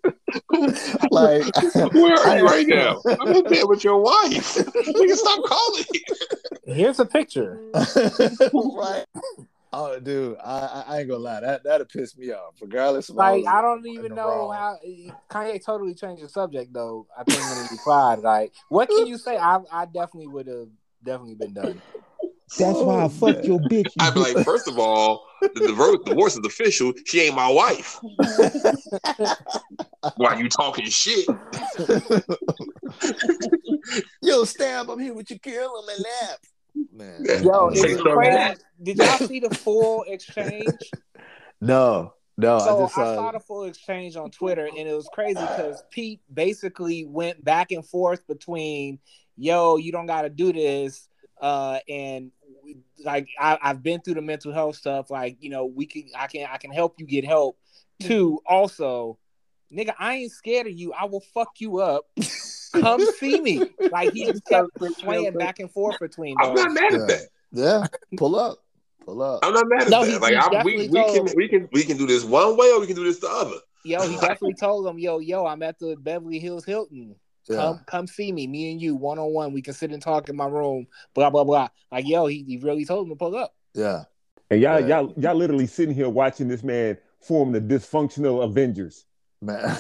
like, Where are you right now? I'm in bed with your wife. Nigga, stop calling. Here's a picture. right? Oh, dude, I, I ain't gonna lie, that that'll piss me off. Regardless of Like, all, I don't even know wrong. how Kanye totally changed the subject though. I think when he replied, like, what can you say? I I definitely would have definitely been done. That's why I Oh, fucked man. your bitch. you I'd be like, first of all, the divorce, divorce is official. She ain't my wife. Why you talking shit? Yo, stab him here with your kill him and laugh. Man, Yo, Say it's something. crazy. Did y'all see the full exchange? no, no, So I I, just saw, saw the full exchange on Twitter, and it was crazy because Pete basically went back and forth between, "Yo, you don't got to do this," uh, and like I, I've been through the mental health stuff. Like, you know, we can, I can, I can help you get help. Two, also, nigga, I ain't scared of you. I will fuck you up. Come see me. Like, he just kept swaying back and forth between I'm those. not mad yeah, at that. yeah, pull up, pull up. I'm not mad at No, that. he- like he I'm, definitely we, we told- can we can we can do this one way or we can do this the other. Yo, he definitely told him, yo, yo, I'm at the Beverly Hills Hilton. Yeah. Come, come see me, me and you, one on one. We can sit and talk in my room. Blah blah blah. Like, yo, he, he really told him to pull up. Yeah, And y'all, Yeah. y'all, y'all literally sitting here watching this man form the dysfunctional Avengers. man.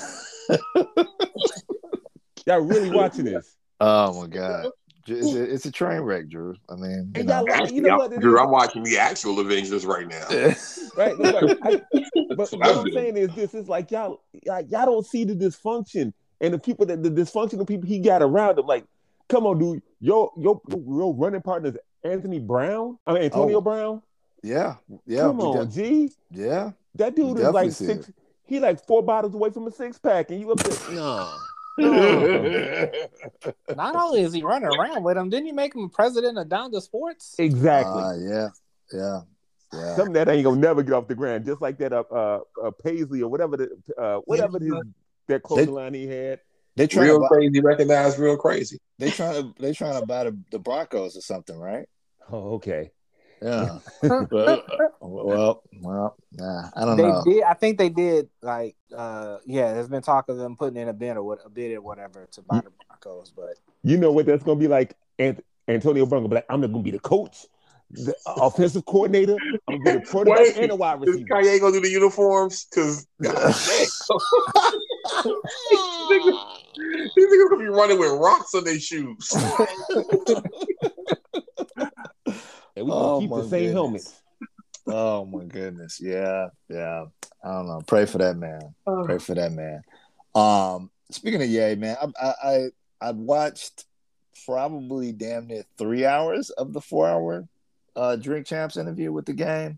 Y'all really watching this. Oh my god, it's a, it's a train wreck, Drew. I mean, you And know. y'all, like, Actually, you know I'm, what it Drew, is? I'm watching the actual Avengers right now. Right? No, but I- but That's what what I'm I'm doing. saying is this is like y'all, y'all, y'all don't see the dysfunction and the people that the dysfunctional people he got around him. Like, come on, dude, your your your running partner is Anthony Brown. I mean Antonio Oh. Brown. yeah, yeah, Come we on, de- G. yeah. That dude We is like definitely see six. He like four bottles away from a six pack, and you up there? No, no. Not only is he running around with him, didn't you make him president of Donda Sports? Exactly. Uh, yeah, yeah, yeah. Something that ain't gonna never get off the ground, just like that uh, uh, uh Paisley or whatever the uh, whatever his that clothing They- line he had. They trying Real to buy, crazy, recognized real crazy. they trying to they trying to buy the, the Broncos or something, right? Oh, okay. Yeah. well, well, well, nah, I don't They know. did. I think they did. Like, uh, yeah, there's been talk of them putting in a bid or what, a bid or whatever to buy the Broncos. But You know what that's gonna be like? Ant- Antonio Brown gonna be like, I'm not gonna be the coach. the offensive coordinator. I'm gonna get a quarterback Wait, and a wide is receiver. Kanye gonna do the uniforms? Because these niggas gonna be running with rocks on their shoes. And we Oh, can keep my the same goodness. helmets. Oh my goodness. Yeah, yeah. I don't know. Pray for that man. Oh. Pray for that man. Um, speaking of Ye, man, I I I, I watched probably damn near three hours of the four hour uh Drink Champs interview with the game.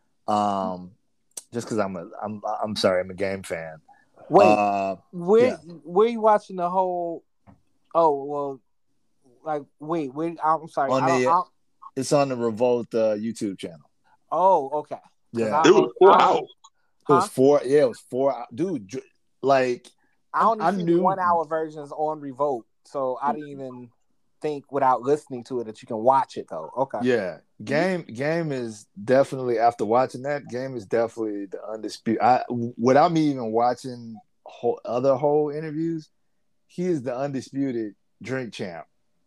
Um, just because I'm a I'm I'm sorry, I'm a game fan. Wait, Uh, where yeah. where you watching the whole? Oh well, like wait, wait. I'm sorry. On I don't, the I don't, it's on the Revolt uh, YouTube channel. oh, okay. 'Cause Yeah. I It was don't- four I don't- hours. It was Huh? four. Yeah, it was four. Dude, dr- like I only I see knew- the one hour versions on Revolt, so I didn't even think without listening to it that you can watch it though. Okay. yeah, game game is definitely after watching that game is definitely the undisputed. I without me even watching whole, other whole interviews, he is the undisputed drink champ.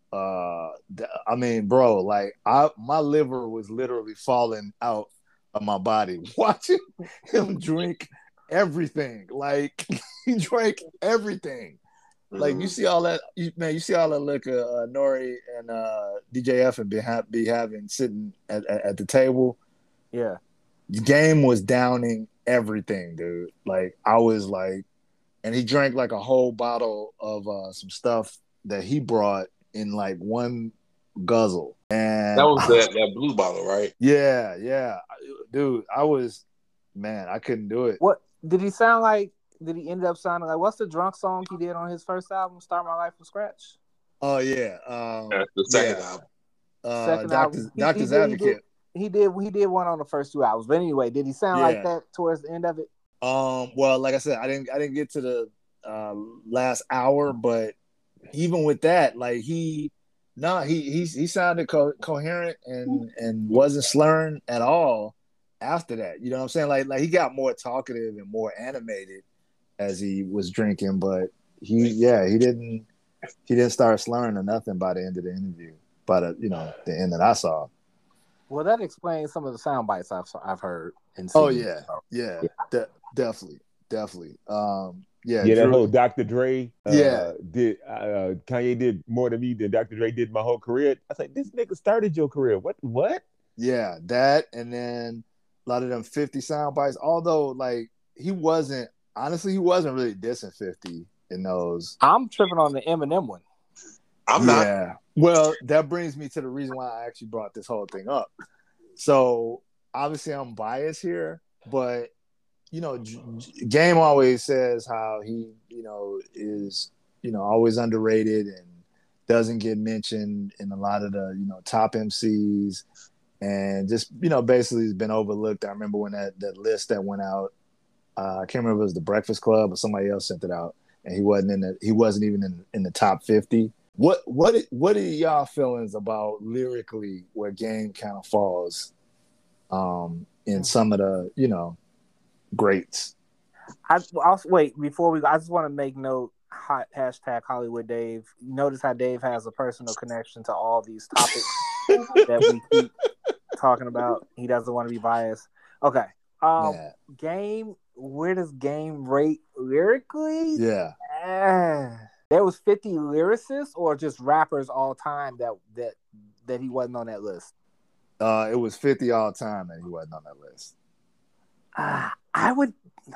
Uh, th- I mean, bro, like I my liver was literally falling out of my body watching him drink everything. Like he drank everything. Like you see all that, you, man. You see all that liquor uh, Nori and uh, D J F and be, ha- be having sitting at, at, at the table. Yeah. The game was downing everything, dude. Like I was like, and he drank like a whole bottle of uh, some stuff that he brought in like one guzzle. And That was that, that blue bottle, right? yeah, yeah, dude. I was, man, I couldn't do it. What did he sound like? Did he end up sounding like? What's the drunk song he did on his first album, "Start My Life from Scratch"? Oh yeah, um, That's the second yeah. album. Uh, Second Doctor album. He- Doctor's he did- he Advocate. did- He did. He did one on the first two albums. But anyway, did he sound like Yeah. that towards the end of it? Um, well, like I said, I didn't I didn't get to the uh, last hour, but even with that, like he, no, he he he sounded co- coherent and and wasn't slurring at all after that. You know what I'm saying? Like like he got more talkative and more animated as he was drinking, but he yeah he didn't he didn't start slurring or nothing by the end of the interview. By the you know the end that I saw. Well, that explains some of the sound bites I've I've heard and seen. Oh yeah, yeah, Yeah. de- definitely, definitely. Um, yeah, Yeah, that Drew- whole Doctor Dre. Uh, Yeah. did uh, Kanye did more to me than Doctor Dre did my whole career. I was like, this nigga started your career. What? What? yeah, that, and then a lot of them fifty sound bites. Although, like, he wasn't honestly, he wasn't really dissing fifty in those. I'm tripping on the Eminem one. I'm not. Yeah. Well, that brings me to the reason why I actually brought this whole thing up. So obviously, I'm biased here, but you know, J- J- Game always says how he, you know, is you know always underrated and doesn't get mentioned in a lot of the you know top M Cs, and just you know basically has been overlooked. I remember when that that list that went out, uh, I can't remember if it was the Breakfast Club or somebody else sent it out, and he wasn't in the he wasn't even in in the top fifty. What what what are y'all feelings about lyrically where Game kind of falls um, in some of the you know greats? I also wait before we go. I just want to make note. Hot hashtag Hollywood Dave. Notice how Dave has a personal connection to all these topics that we keep talking about. He doesn't want to be biased. Okay. Um, Yeah. Game. Where does Game rate lyrically? Yeah. Ah. There was fifty lyricists or just rappers all time that that that he wasn't on that list. Uh, it was fifty all time and he wasn't on that list. Uh, I would.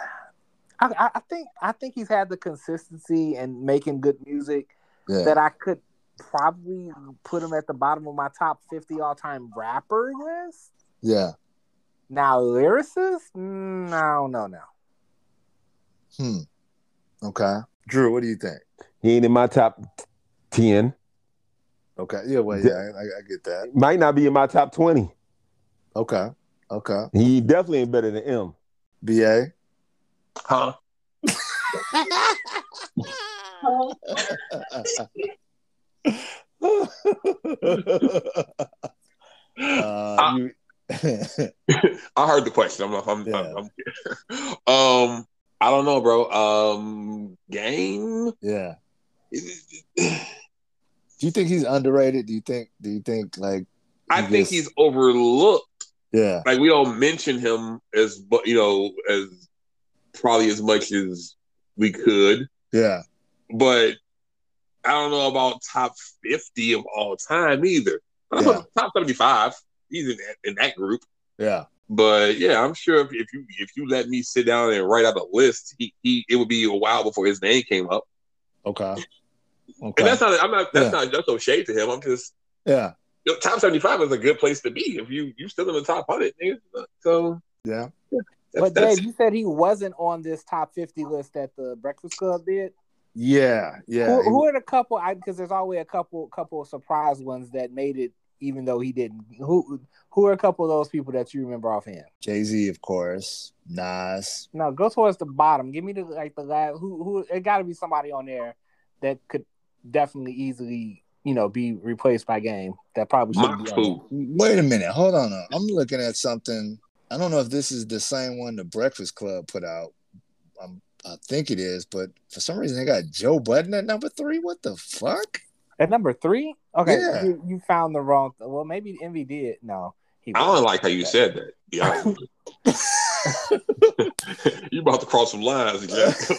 I, I think I think he's had the consistency and making good music Yeah. that I could probably put him at the bottom of my top fifty all time rapper list. Yeah. Now lyricist, mm, I don't know now. Hmm. Okay. Drew, what do you think? He ain't in my top ten. Okay. Yeah. Well, yeah, I, I get that. Might not be in my top twenty. Okay. Okay. He definitely ain't better than M. B A. Huh? uh, you... I heard the question. I'm, I'm, Yeah. I'm, I'm um, I don't know, bro. Um, Game. yeah. Do you think he's underrated? Do you think? Do you think like I He think just- he's overlooked. Yeah. Like we don't mention him as, bu- you know, as probably as much as we could. Yeah. But I don't know about top fifty of all time either. Yeah. Top seventy-five. He's in that, in that group. Yeah. But yeah, I'm sure if, if you if you let me sit down and write out a list, he, he it would be a while before his name came up. Okay. Okay. And that's not I'm not that's Yeah. not that's no shade to him. I'm just Yeah. you know, top seventy-five is a good place to be if you you still in the top hundred. So Yeah. that's, But that's, Dave, you said he wasn't on this top fifty list that the Breakfast Club did. Yeah. Yeah. Who, He- who are the couple? Because there's always a couple, couple of surprise ones that made it, even though he didn't. Who, who are a couple of those people that you remember offhand? Jay-Z, of course. Nas. No, go towards the bottom. Give me the like the last. Who, who? It got to be somebody on there that could definitely easily, you know, be replaced by Game. That probably should Mox be on Poo. Wait a minute. Hold on. now. I'm looking at something. I don't know if this is the same one the Breakfast Club put out. I'm, I think it is, but for some reason they got Joe Budden at number three. What the fuck? At number three. Okay, Yeah. you, you found the wrong. Well, maybe Envy did. No, he I don't like how you said that. Yeah. You about to cross some lines, exactly.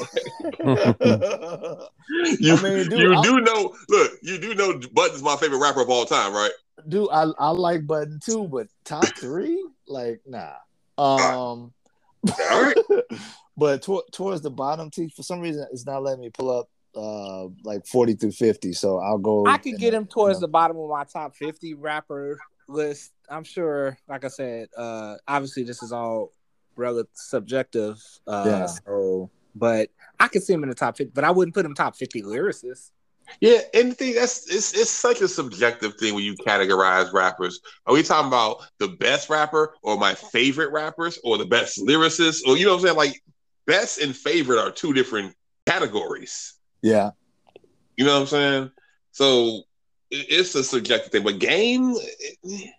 you I mean, dude, you I'm- do know. Look, you do know Budden's my favorite rapper of all time, right? Dude, I, I like Budden too, but top three? Like, nah. Um, All right. but to, towards the bottom, T, for some reason, it's not letting me pull up uh like forty through fifty. So I'll go. I could in get the- him towards you the know. bottom of my top fifty rapper list. I'm sure, like I said, uh, obviously this is all relative subjective. Uh, Yeah. So, but I could see him in the top fifty, but I wouldn't put him top fifty lyricists. Yeah, and the thing that's it's it's such a subjective thing when you categorize rappers. Are we talking about the best rapper or my favorite rappers or the best lyricist? Or you know what I'm saying? Like best and favorite are two different categories. Yeah. You know what I'm saying? So it- it's a subjective thing. But Game, it-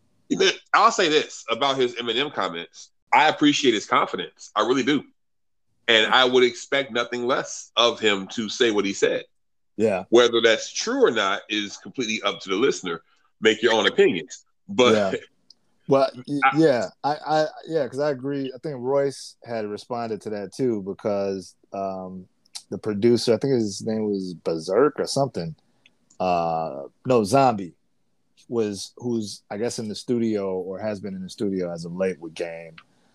I'll say this about his Eminem comments. I appreciate his confidence. I really do. And I would expect nothing less of him to say what he said. Yeah. Whether that's true or not is completely up to the listener. Make your own opinions. But Yeah. Well, y- I- yeah, I, I, yeah, because I agree. I think Royce had responded to that too because um, the producer, I think his name was Berserk or something. Uh, no, Zombie was who's I guess in the studio or has been in the studio as of late with Game.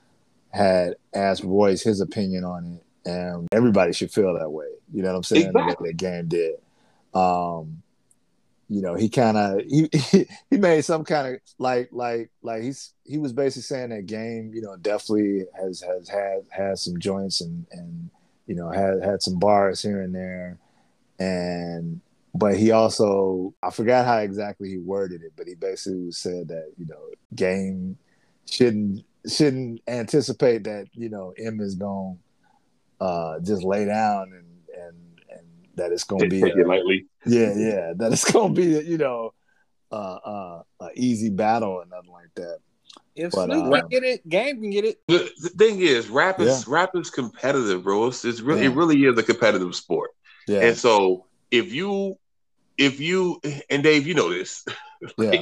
Had asked Royce his opinion on it, and everybody should feel that way. You know what I'm saying? The way Exactly. that Game did. Um, you know, he kind of he, he he made some kind of like like like he's he was basically saying that Game, you know, definitely has has had has some joints and and you know had had some bars here and there, and but he also I forgot how exactly he worded it, but he basically said that you know Game shouldn't shouldn't anticipate that you know M is gonna uh, just lay down and and and that it's gonna be take a- it lightly. yeah, yeah, that it's gonna be, you know, uh, uh, an easy battle or nothing like that. If But, Snoop uh, can get it, Game can get it. The, the thing is, rap is rap is competitive, bro. It's, it's really it Yeah. really is a competitive sport. Yeah, And so if you if you and Dave, you know this. yeah,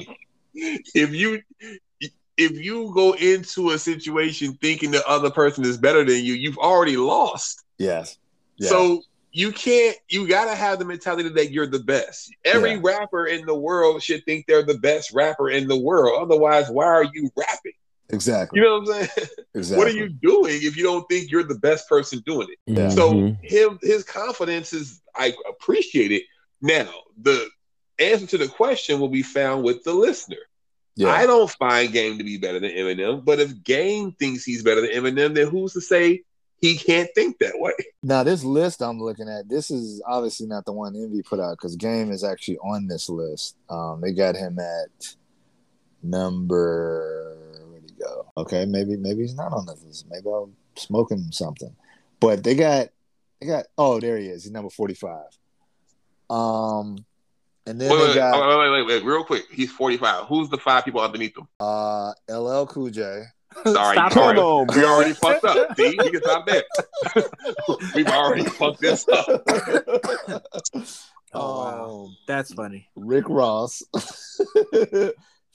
if you if you go into a situation thinking the other person is better than you, you've already lost. yes, yeah. So you can't, you gotta have the mentality that you're the best. Every Yeah. rapper in the world should think they're the best rapper in the world. Otherwise, why are you rapping? exactly, You know what I'm saying? exactly. What are you doing if you don't think you're the best person doing it? Yeah. So Mhm. him, his confidence is, I appreciate it. Now, the answer to the question will be found with the listener. Yeah, I don't find Game to be better than Eminem, but if Game thinks he's better than Eminem, then who's to say he can't think that way? now this list I'm looking at, this is obviously not the one Envy put out because Game is actually on this list. Um, they got him at number. Where'd he go? Okay, maybe maybe he's not on this list. Maybe I'm smoking something. But they got they got. Oh, there he is. He's number forty-five. Um, and then Wait, they wait, got wait, wait, wait, wait, real quick. He's forty-five. Who's the five people underneath him? uh L L Cool J. Sorry, Stop you Come already, on, we bro. already fucked up. See, we can stop there. We've already fucked this up. Oh, wow. Um, That's funny. Rick Ross,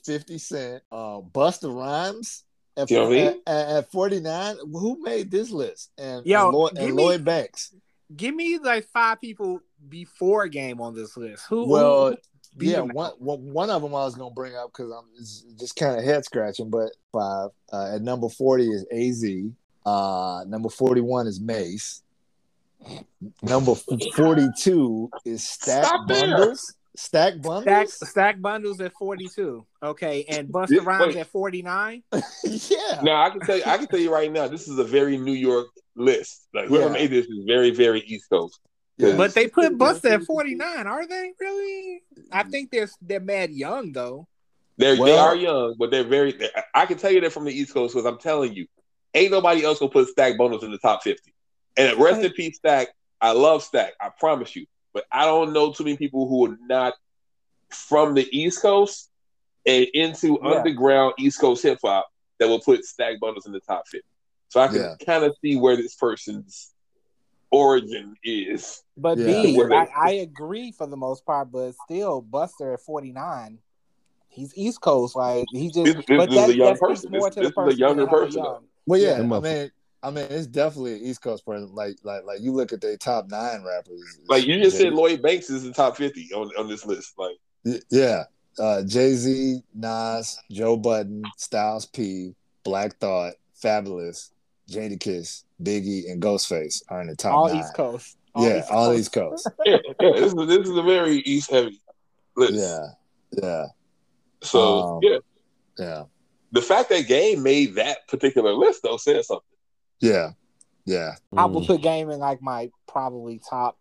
fifty Cent, uh, Busta Rhymes at, You know what I mean? at, at forty-nine. Who made this list? And Yo, and, Lloyd, give and me- Lloyd Banks. Give me like five people before Game on this list. Who? Well, who beat yeah, him one, out? one one of them I was gonna bring up because I'm it's just kind of head scratching. But five uh, at number forty is A Z. Uh, number forty-one is Mace. Number forty-two is Stack Stop there. Bundles. Stack Stack, Bundles. stack bundles at forty-two. Okay, and Busta This- Rhymes wait. at forty-nine. Yeah. Now I can tell you, I can tell you right now, this is a very New York list. Like whoever Yeah. made this is very, very East Coast. Yeah. But they put Busta at forty-nine, are they really? I think they're they're mad young though. They're, they Well- are young, but they're very. they I can tell you they're from the East Coast because I'm telling you, ain't nobody else gonna put Stack Bundles in the top fifty. And rest in peace, Stack. I love Stack. I promise you. But I don't know too many people who are not from the East Coast and into Yeah. underground East Coast hip hop that will put Stack Bundles in the top fifty. So I can Yeah. kind of see where this person's origin is. But Yeah. B, Where they- I, I agree for the most part, but still, Buster at forty-nine, he's East Coast. Like he just, This- this but is that, a young that speaks person. more This- to this the is a person younger being hella person, though. young. Well, yeah, Them I up- mean, I mean, it's definitely an East Coast person. Like, like, like you look at the top nine rappers. Like you just Jay- said, Lloyd Banks is in the top fifty on, on this list. Like Y- Yeah, uh, Jay Z, Nas, Joe Budden, Styles P, Black Thought, Fabulous, Jadakiss, Biggie, and Ghostface are in the top All nine. East Coast. Yeah, East all Coast. East Coast. yeah, yeah, this is this is a very East heavy list. Yeah, yeah, So Um, yeah, yeah, the fact that Game made that particular list though says something. yeah, yeah. I would Mm. put Game in like my probably top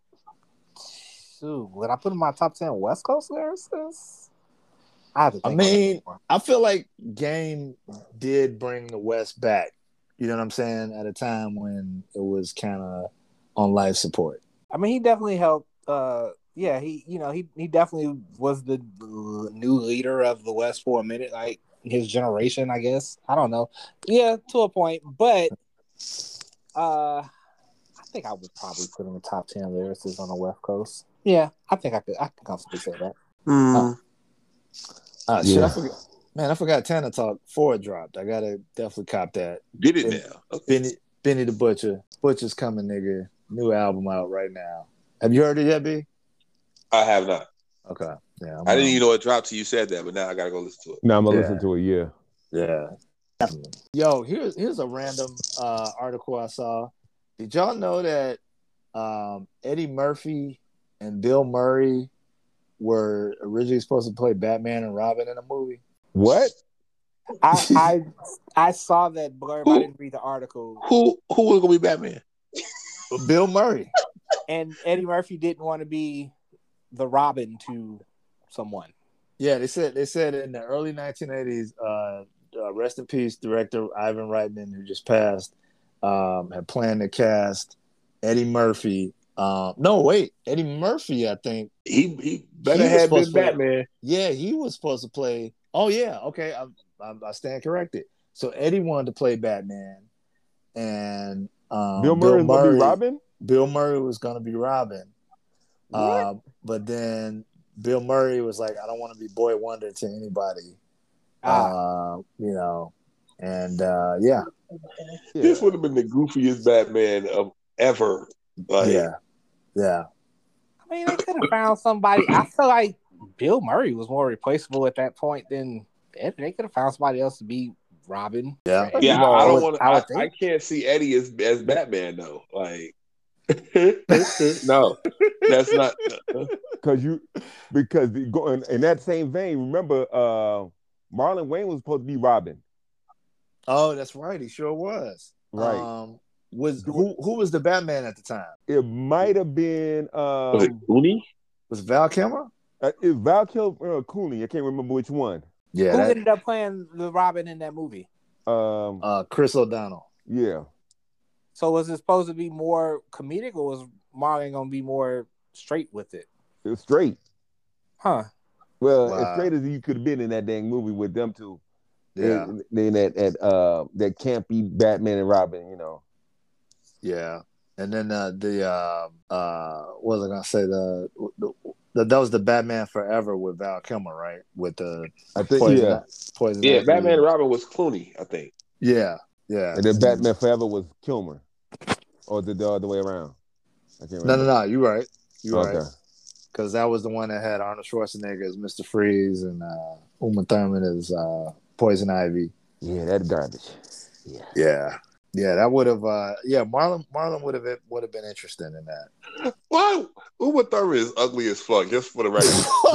two. Would I put in my top ten West Coast lyricists? I have to I think on that mean, more. I feel like Game did bring the West back. You know what I'm saying? At a time when it was kind of on life support. I mean, he definitely helped. Uh, yeah, he, you know, he he definitely was the new leader of the West for a minute, like his generation, I guess. I don't know. Yeah, to a point, but uh, I think I would probably put him in the top ten lyricists on the West Coast. Yeah, I think I could. I could comfortably say that. Uh, uh, shit, I Yeah. forgot. Man, I forgot Tana Talk four dropped. I gotta definitely cop that. Did it Benny, now? Okay. Benny, Benny the Butcher. Butcher's coming, nigga. New album out right now. Have you heard it yet, B? I have not. Okay. Yeah. I'm, I didn't um, even know it dropped till you said that, but now I gotta go listen to it. Now I'm gonna Yeah. listen to it. Yeah. Yeah. Definitely. Yo, here's here's a random uh, article I saw. Did y'all know that um, Eddie Murphy and Bill Murray were originally supposed to play Batman and Robin in a movie? What? I I I saw that blurb. I didn't read the article, Who who was gonna be Batman? Bill Murray. and Eddie Murphy didn't want to be the Robin to someone. Yeah, they said they said in the early nineteen eighties, uh, uh, rest in peace, director Ivan Reitman, who just passed, um, had planned to cast Eddie Murphy. Um, no, wait, Eddie Murphy, I think. He he better He was have been supposed to play- Batman. Yeah, he was supposed to play. Oh yeah, okay, I, I, I stand corrected. So Eddie wanted to play Batman, and um, Bill Murray is gonna be Robin? Bill Murray was going to be Robin. What? Uh, but then Bill Murray was like, I don't want to be Boy Wonder to anybody. Ah. Uh, you know, and uh, yeah, Yeah. This would have been the goofiest Batman of ever. Like yeah, yeah. I mean, they could have found somebody. I feel like Bill Murray was more replaceable at that point than Eddie. They could have found somebody else to be Robin. Yeah. yeah, Well, I, I I don't would- want to. I I, would I, think. can't see Eddie as as Batman though. Like no, that's not. Because you, because the, going in that same vein, remember, uh, Marlon Wayne was supposed to be Robin, Oh, that's right. He sure was. right? Um, was who who was the Batman at the time? it might have been Was it um, Clooney? Was Val Kilmer? uh, it Val Kilmer or Cooley. I can't remember which one. Yeah, Who that, ended up playing the Robin in that movie? Um, uh, Chris O'Donnell. yeah, So was it supposed to be more comedic, or was Marlon gonna be more straight with it? it was straight. Huh? Well, Wow. as straight as you could have been in that dang movie with them two. Yeah, And then that that uh that campy Batman and Robin, you know. yeah. And then uh, the uh, uh, what was I gonna say? The, the that, that was the Batman Forever with Val Kilmer, right? With the I think poison, yeah. poison. Yeah, ivy. Batman and Robin was Clooney, I think. Yeah, yeah. And then Batman Forever was Kilmer, or the, the other way around. I can't remember. No, no, no. You're right. You're Okay. right. Because that was the one that had Arnold Schwarzenegger as Mister Freeze and uh, Uma Thurman as uh, Poison Ivy. Yeah, that garbage. Yeah. Yeah, yeah. That would have. Uh, yeah, Marlon. Marlon would have would have been interesting in that. Why? Uma Thurman is ugly as fuck. Just for the record,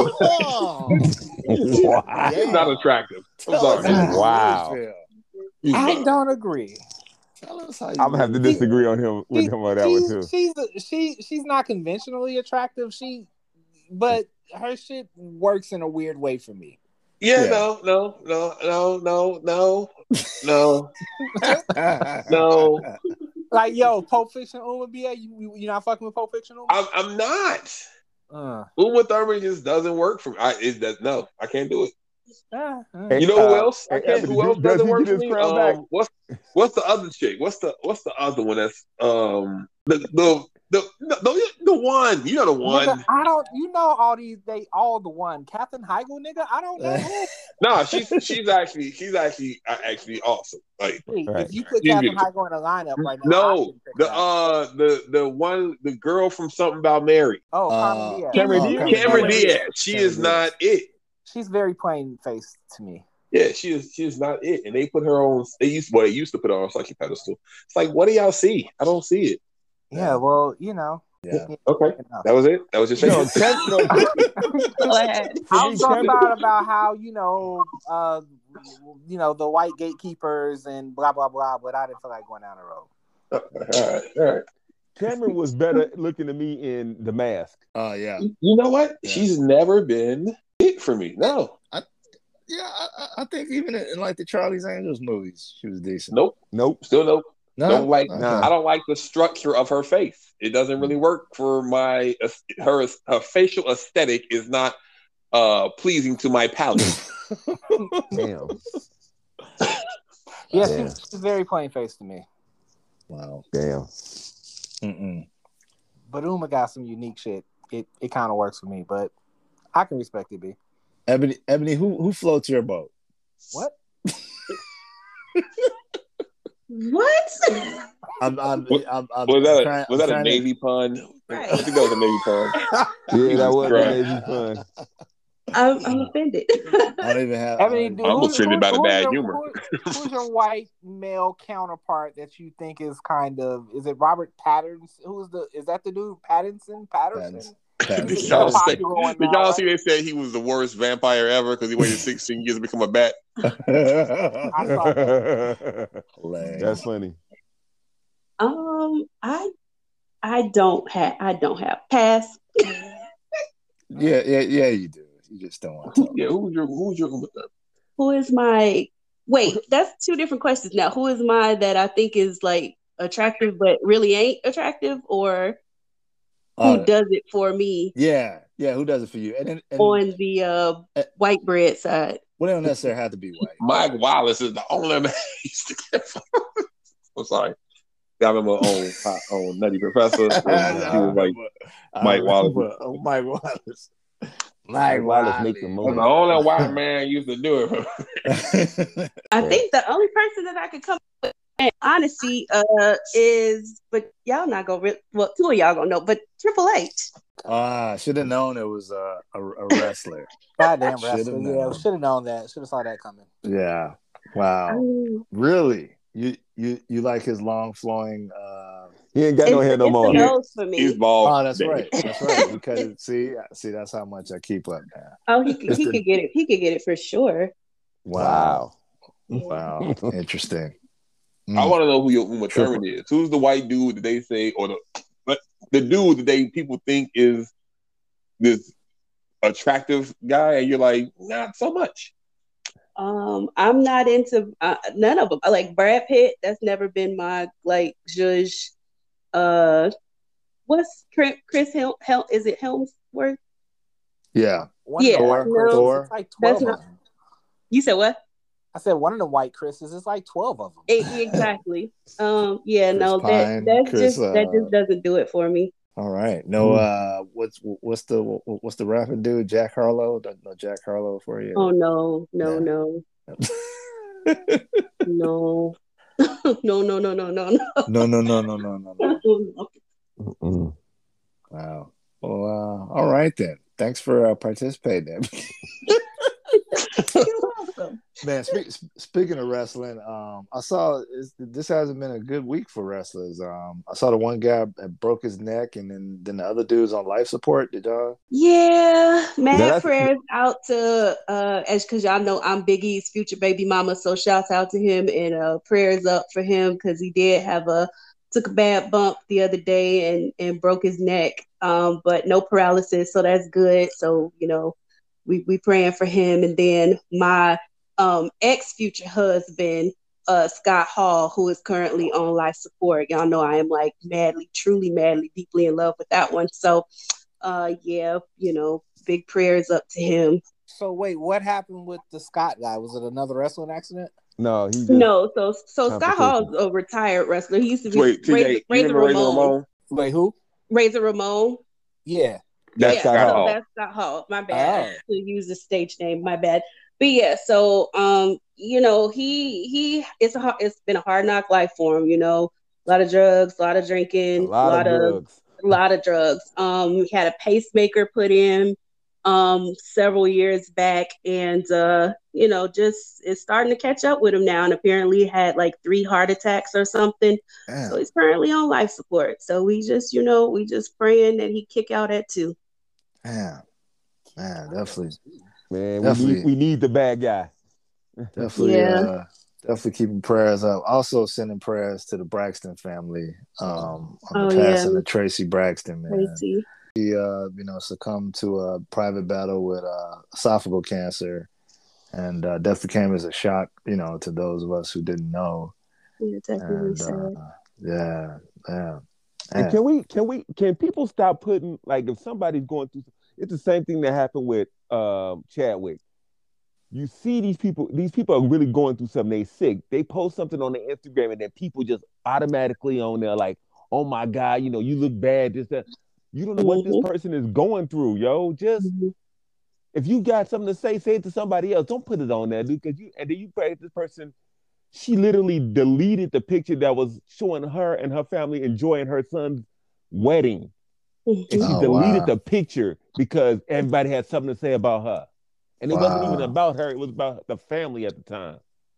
Wow. she's not attractive. I'm Tell us sorry. how you Wow. really feel. She's I not. don't agree. Tell us how you I'm gonna have to really disagree on him with She- him on that one too. she's, she's she she's not conventionally attractive. She, but her shit works in a weird way for me. Yeah, Yeah. no, no, no, no, no, no, no, feel. no. Like, yo, Pulp Fiction, Uma B A, you you, you not fucking with Pulp Fiction, Uma? I'm, I'm not. Uh, Uma Thurman just doesn't work for me. I, it does no. I can't do it. uh, uh. Hey, You know who uh, else? I hey, can't. Ebony, Who else does doesn't he work get for his me? crown back? Um, what's what's the other chick? What's the what's the other one? That's um the the the the, the one. You know the one. Nigga, I don't. You know all these. They all the one. Captain Heigl, nigga. I don't know. Who. No, she's she's actually she's actually uh, actually awesome. Like Wait, Right. If you put She's Captain beautiful. Heigl in a lineup right now, I no, can pick the her out. uh the the one the girl from Something About Mary, Oh, Uh, Carmen Diaz. Cameron oh, Diaz? Cameron Diaz. Diaz. She Cameron is Diaz. not it. She's very plain faced to me. Yeah, she is. She is not it. And they put her on. They used. Well, they used to put her on a psychic pedestal. It's like, what do y'all see? I don't see it. Yeah, well, you know. Yeah. Okay, enough. that was it. That was your No, statement. Cam- no, Go ahead. I to was me, talking Cam- about about how you know, uh, you know, the white gatekeepers and blah blah blah, but I didn't feel like going down the road. all right, all right. Cameron was better looking to me in The Mask. Oh yeah, You know what? Yeah. She's never been it for me. No, yeah. I, I- I think even in, in like the Charlie's Angels movies, she was decent. nope. Nope. Still nope. No? Don't like. Nah. I don't like the structure of her face. It doesn't really work for my her her facial aesthetic is not uh pleasing to my palate. Damn. Yeah, Damn. she's, she's very plain faced to me. Wow. Damn. Mm-mm. But Uma got some unique shit. It it kind of works for me, but I can respect it. B. Ebony, Ebony, who who floats your boat? What? What? I'm, I'm, What- I'm, I'm, Was that I'm a, trying- was I'm that a trying to- Navy pun? Right. I think that was a Navy pun. Yeah, that was Right. a Navy fun. I'm, I'm offended. I don't even have. Ebony, I dude, don't- I'm who's, offended who's, by the who's bad your, humor. who- who's your white male counterpart that you think is kind of? Is it Robert Pattinson? Who's the? Is that the dude? Pattinson? Patterson? Pattinson. Did Pattinson. y'all, So say, popular one did now, y'all right? see they said he was the worst vampire ever because he waited sixteen years to become a bat? I saw that. Hilarious. That's funny. um, I I don't have I don't have pass. Yeah, yeah, yeah. You do. You just don't want to. Who, yeah, who's your who's your Who is my wait? That's two different questions now. Who is my that I think is like attractive but really ain't attractive, or who Uh, does it for me yeah, yeah. Who does it for you? And, and, and on the uh, Uh, white bread side? well, they don't necessarily have to be white. Mike Wallace is the only man he used to get for. I'm sorry. I remember on on Nutty Professor. I He was like, remember- I Mike Wallace. remember, oh, Mike Wallace. Mike Wallace Wallace. makes the "I'm most. the only white man used to do it." I Yeah. think the only person that I could come with in honesty uh is, but y'all not gonna re- well, two of y'all gonna know, but Triple H. Ah, should have known it was uh, a, a wrestler. Goddamn Should've wrestler. known. Yeah, should have known that. Should have saw that coming. Yeah. I Wow. mean, Really? You you you like his long flowing? Uh... He ain't got no it's, hair no it's more. a nose for He's me. bald. Oh, that's baby. right. That's right. Because see, see, that's how much I keep up now. Oh, he could, It's he the- could get it. He could get it for sure. Wow. Wow. Interesting. I Mm. want to know who your Uma Triple- Thurman is. Who's the white dude that they say, or the but the dude that they people think is this attractive guy, and you're like, not so much. Um, I'm not into uh, none of them. I like Brad Pitt. That's never been my like judge. Uh, what's Chris, Chris Hel- Hel- is it Helmsworth? Yeah. One Yeah, of the white no, Chris's, Thor. it's like twelve That's of not- them. You said what? I said one of the white Chris's. It's like twelve of them. E- exactly. Um, yeah, Chris no, Pine, that that Chris, just that uh, just doesn't do it for me. All right. No, uh, what's what's the what's the rapper dude? Jack Harlow? No, Jack Harlow for you. Oh no, no, Yeah. no, no, no, no, no, no, no, no. No, no, no, no, no, no, no. Mm-mm. Wow. Well, uh, all right then. Thanks for uh, participating. You're welcome. Man, speak, speaking of wrestling, um, I saw it's, this hasn't been a good week for wrestlers. Um, I saw the one guy that broke his neck, and then then the other dude's on life support. Did y'all? Yeah, Now mad that's prayers out to uh as because y'all know I'm Biggie's future baby mama, so shouts out to him and uh prayers up for him because he did have a took a bad bump the other day and and broke his neck. Um, but no paralysis, so that's good. So you know, we we praying for him, and then my um ex future husband, uh Scott Hall, who is currently on life support. Y'all know I am like madly, truly, madly, deeply in love with that one. So uh yeah, you know, big prayers up to him. So wait, what happened with the Scott guy? Was it another wrestling accident? no, he just No, so so Scott Hall complications. is a retired wrestler. He used to be Wait, T J, Razor, you Razor remember Razor Ramon. Ramon? Wait, who? Razor Ramon. Yeah. That's Yeah, Scott Scott so Hall. that's Scott Hall. My bad. I Oh. should use the stage name. My bad. But yeah, so um, you know, he he it's a har- it's been a hard knock life for him. You know, a lot of drugs, a lot of A drinking, a lot of lot of drugs. a lot of drugs. Um, he had a pacemaker put in um several years back, and uh, you know, just it's starting to catch up with him now. And apparently had like three heart attacks or something. So Damn. he's currently on life support. So we just, you know, we just praying that he kick out at two. Man, man, definitely, Man, we definitely, need we need the bad guy. definitely, Yeah. uh, definitely keeping prayers up. Also sending prayers to the Braxton family um, on Oh the yeah, passing of Tracy Braxton. Man, Tracy. he, uh, you know, succumbed to a private battle with uh, esophageal cancer, and uh, death came as a shock, you know, to those of us who didn't know. Yeah, definitely And uh, sad. yeah, yeah, And man. can we can we can people stop putting like if somebody's going through it's the same thing that happened with um Chadwick. You see these people, these people are really going through something, they sick. They post something on their Instagram and then people just automatically on there like, oh my God, you know, you look bad, this, that. You don't know what this Mhm, person is going through, yo. Just mhm. if you got something to say, say it to somebody else. Don't put it on there, dude. Cause you and then you pray this person. She literally deleted the picture that was showing her and her family enjoying her son's wedding. And she Oh deleted wow, the picture because everybody had something to say about her. And it wasn't even wow, about her, it was about the family at the time.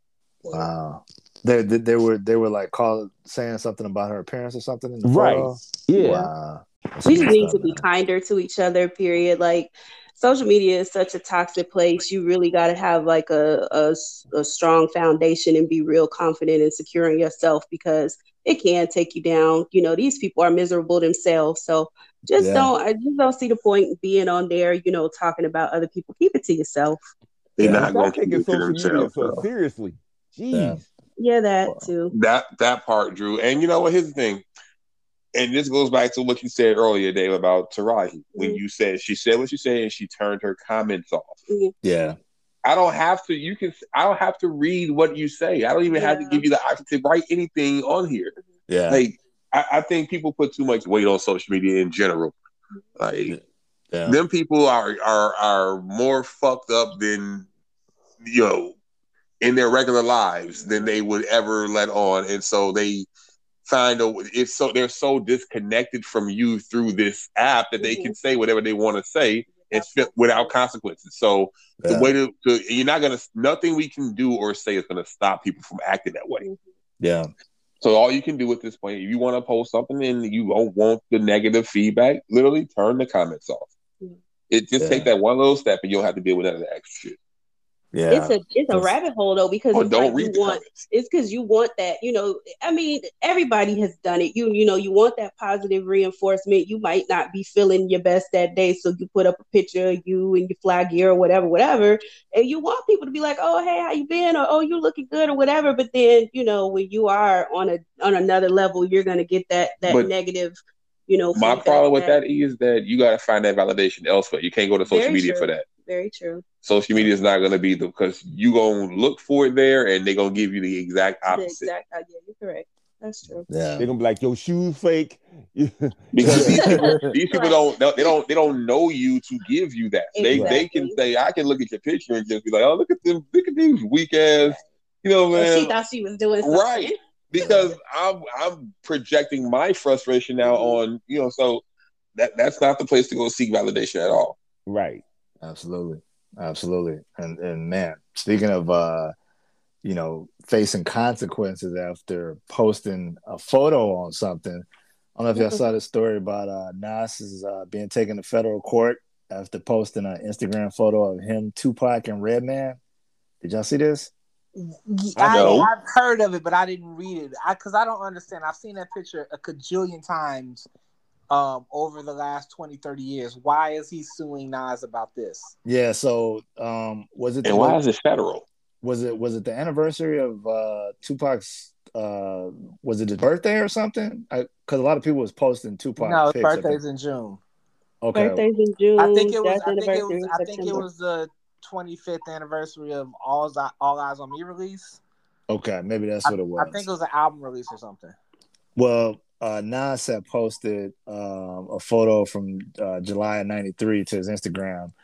wow. They, they they were they were like call saying something about her appearance or something in the Right. photo. Yeah. Wow, that's We just messed need up, to be man. kinder to each other, period. Like social media is such a toxic place. You really got to have like a, a s- a strong foundation and be real confident and secure in yourself because it can take you down. You know, these people are miserable themselves. So just Yeah, don't, I just don't see the point in being on there, you know, talking about other people. Keep it to yourself. They're yeah, And not gonna stop keep taking it to social media themselves, so though. seriously. yeah. Jeez. Yeah, that Well, too. That that part, Drew. And you know what? Here's the thing. And this goes back to what you said earlier, Dave, about Taraji. When Mhm. you said she said what she said and she turned her comments off. Mhm. yeah, I don't have to. You can. I don't have to read what you say. I don't even have to Yeah. give you the option to write anything on here. yeah, Like I, I think people put too much weight on social media in general. Like yeah. them people are are are more fucked up than you know in their regular lives than they would ever let on, and so they find a it's so they're so disconnected from you through this app that they Mhm. can say whatever they want to say and fit without consequences. So the Yeah. way to, to you're not gonna nothing we can do or say is gonna stop people from acting that way. Yeah. So all you can do at this point, if you want to post something and you don't want the negative feedback, literally turn the comments off. Mhm. It just Yeah. take that one little step and you'll have to deal with none of the extra shit. Yeah. It's a it's a That's- rabbit hole though because Or it's don't like you read the want comments. it's because you want that, you know, I mean, everybody has done it. You you know, you want that positive reinforcement. You might not be feeling your best that day, so you put up a picture of you and your fly gear or whatever, whatever, and you want people to be like, oh hey, how you been? Or oh, you looking good or whatever. But then, you know, when you are on a on another level, you're gonna get that that But negative, you know, my feedback problem with back. that is that you got to find that validation elsewhere. You can't go to social Very media true. for that. Very true. Social media is not going to be the because you gonna look for it there, and they're gonna give you the exact The opposite. exact idea. You're correct. That's true. Yeah. They're gonna be like, your shoes fake. Because these people, these people don't they don't they don't know you to give you that. They Exactly. they can say, I can look at your picture and just be like, oh, look at them, look at these weak ass, you know, And man. she thought she was doing something. Right. Because I'm I'm projecting my frustration now on, you know, so that that's not the place to go seek validation at all. Right. Absolutely. Absolutely. And and man, speaking of uh, you know, facing consequences after posting a photo on something. I don't know if y'all saw this story about uh Nas is uh, being taken to federal court after posting an Instagram photo of him, Tupac, and Redman. Did y'all see this? I, know. I've heard of it, but I didn't read it. I because I don't understand. I've seen that picture a cajillion times um, over the last twenty, thirty years. Why is he suing Nas about this? Yeah, so um was it And why is it federal? was it was it the anniversary of uh Tupac's uh was it his birthday or something? Because a lot of people was posting Tupac No, his pics. I birthday's think. in June. Okay. Birthday's in June. I think it was. Dad's I think it anniversary was. in I think it September. was the twenty-fifth anniversary of All Eyes, All Eyes on Me release. Okay, maybe that's I, what it was. I think it was an album release or something. Well, uh, Nas had posted um, a photo from uh, July of ninety-three to his Instagram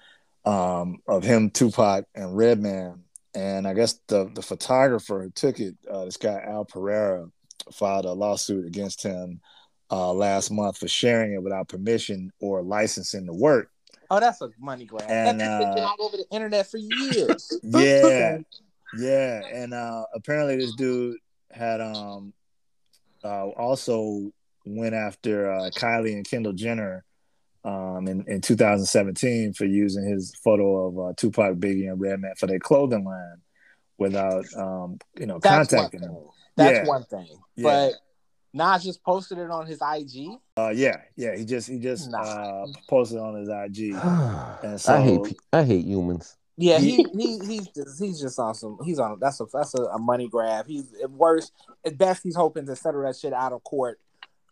um, of him, Tupac, and Redman. And I guess the, the photographer who took it, uh, this guy, Al Pereira, filed a lawsuit against him uh, last month for sharing it without permission or licensing the work. Oh, that's a money grab. And, That's been uh, all over the internet for years. Yeah. Yeah. And uh, apparently this dude had um, uh, also went after uh, Kylie and Kendall Jenner um, in, in two thousand seventeen for using his photo of uh, Tupac, Biggie, and Redman for their clothing line without, um, you know, That's contacting one them. thing. That's Yeah. one thing. Yeah. But Nas just posted it on his I G. Uh, yeah, yeah. He just he just Nah. uh, posted on his I G, and so I hate pe- I hate humans. Yeah, he, he he's just he's just on some he's on that's a that's a, a money grab. He's at worst at best he's hoping to settle that shit out of court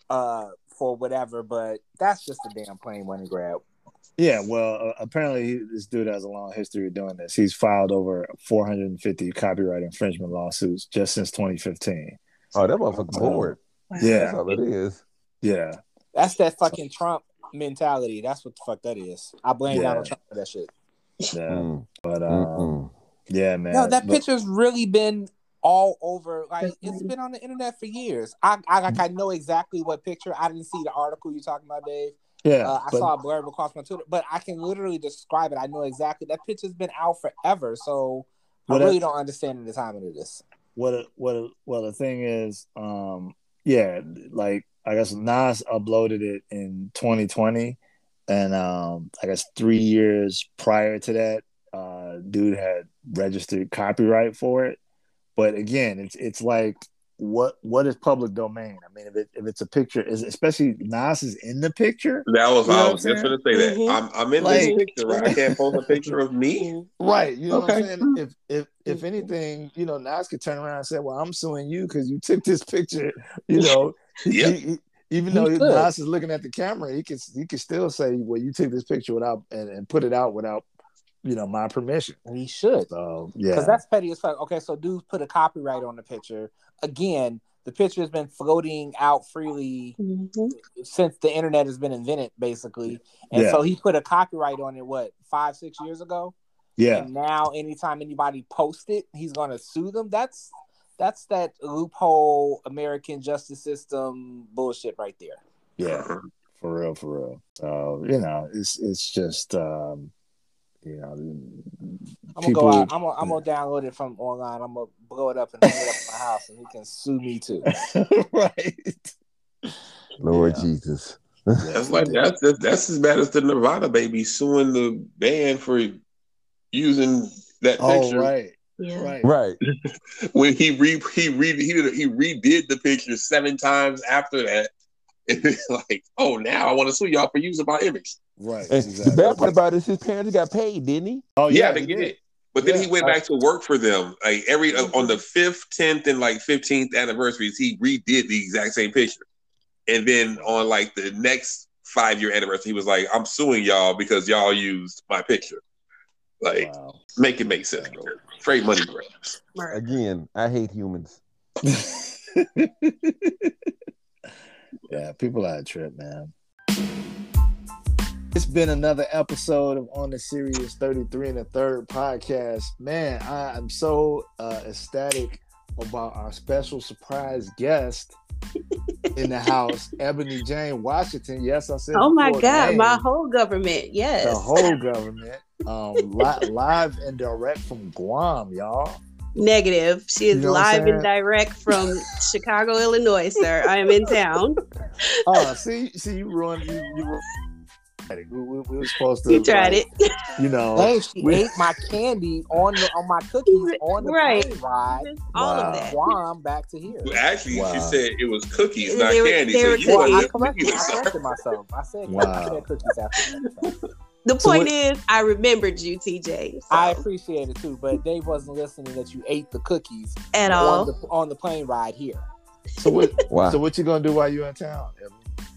uh for whatever, but that's just a damn plain money grab. Yeah, well, uh, apparently he, this dude has a long history of doing this. He's filed over four hundred fifty copyright infringement lawsuits just since twenty fifteen. Oh, that motherfucker bored. Yeah, That's all it is. yeah, That's that fucking Trump mentality. That's what the fuck that is. I blame Yeah. Donald Trump for that shit. yeah. Mm. But um, Mm-mm. yeah, man. No, that But- picture's really been all over. Like it's been on the internet for years. I I like I know exactly what picture. I didn't see the article you're talking about, Dave. yeah, Uh, I but- saw a blurb across my Twitter, but I can literally describe it. I know exactly that picture's been out forever, so Well, I really that- don't understand the timing of this. what what well the thing is, um, yeah, like I guess Nas uploaded it in twenty twenty, and um, I guess three years prior to that, uh, dude had registered copyright for it. But again, it's it's like what what is public domain? I mean, if it if it's a picture, is especially Nas is in the picture, That was You know I what was I'm just saying? gonna say that. Mhm. I'm I'm in Like- this picture, right? I can't post a picture of me. right? You know what I'm Okay. saying? If if if anything, you know, Nas could turn around and say, "Well, I'm suing you because you took this picture." You know, he- Yep. he- he- even He though could. Nas is looking at the camera, he can he can still say, "Well, you took this picture without and, and put it out without, you know, my permission." And he should, So because yeah, that's petty as fuck. Okay, so dudes put a copyright on the picture. Again, the picture has been floating out freely Mhm. since the internet has been invented, basically. And Yeah. so he put a copyright on it. What five, six years ago? yeah, And now, anytime anybody posts it, he's going to sue them. That's that's that loophole American justice system bullshit right there. yeah, for real, for real. So you know, it's it's just um, you know, I'm people. gonna go out. I'm gonna, I'm gonna download it from online. I'm gonna blow it up and hang it up in my house, and he can sue me too. right. Lord Yeah. Jesus. That's like that's that's, that's as bad as the Nirvana baby suing the band for using that Oh picture. right, Yeah. right. Right. When he re he re he did he redid the picture seven times after that. And it's like, oh, now I want to sue y'all for using my image. Right, And exactly. the bad part about it is his parents got paid, didn't he? Oh Yeah, yeah, they he did. did. But then Yeah. he went back to work for them. Like every uh, on the fifth, tenth, and like fifteenth anniversaries, he redid the exact same picture. And then on like the next five year anniversary, he was like, "I'm suing y'all because y'all used my picture." Like, Wow. make it make sense, bro. Straight money grabs. Right. Again, I hate humans. Yeah, people are a trip, man. It's been another episode of On the Serious thirty-three and a Third podcast. Man, I am so uh, ecstatic about our special surprise guest in the house, Ebony Jane Washington. Yes, I said. Oh my full God, name. my whole government. Yes. The whole government. Um, li- live and direct from Guam, y'all. Negative. She is You know what I'm live and saying? direct from Chicago, Illinois, sir. I am in town. Oh, see, see, you ruined you. you ruined we, we, we were supposed to. You tried like, it. You know, Hey, she we- ate my candy on the on my cookies on the Right. plane ride. All Wow. of that. Guam back to here. Well, actually, Wow. she said it was cookies, They not were- candy. they So were you Well, wasn't I the corrected, cookies. I corrected myself. I said, Wow. I said cookies after that. The So point what- is, I remembered you, T J. So, I appreciate it too, but Dave wasn't listening that you ate the cookies at on all. the on the plane ride here. so what? Wow. So what you gonna do while you in town, Ebony?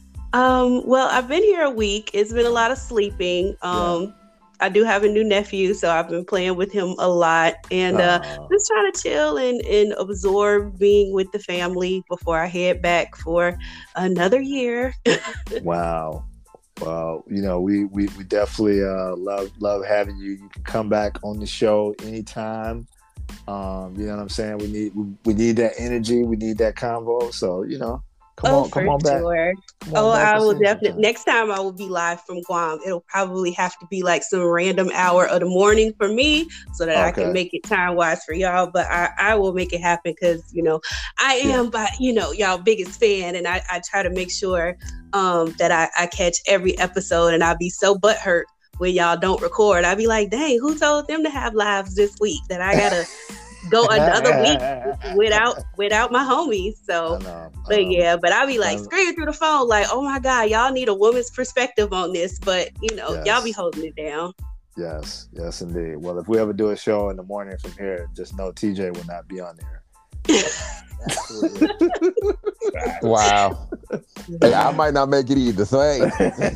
Um, well, I've been here a week. It's been a lot of sleeping. Um, I do have a new nephew, so I've been playing with him a lot, and uh, Aw. just trying to chill and, and absorb being with the family before I head back for another year. Wow. Well, you know, we we, we definitely uh, love love having you. You can come back on the show anytime. Um, you know what I'm saying? We need we, we need that energy. We need that convo. So you know, come oh, on, come for on back. sure. Come on Oh, back I and will sing definitely. sometime. Next time I will be live from Guam. It'll probably have to be like some random hour of the morning for me so that I Okay. can make it time wise for y'all. But I, I will make it happen because, you know, I am, by, you know, y'all biggest fan. And I, I try to make sure um, that I, I catch every episode, and I'll be so butthurt when y'all don't record. I'll be like, dang, who told them to have lives this week that I got to go another week without without my homies. So. I know. But Um, yeah, but I'll be like um, screaming through the phone, like, "Oh my God, y'all need a woman's perspective on this." But you know, Yes. y'all be holding it down. Yes, yes, indeed. Well, if we ever do a show in the morning from here, just know T J will not be on there. Absolutely. Wow. Hey, I might not make it either. So hey.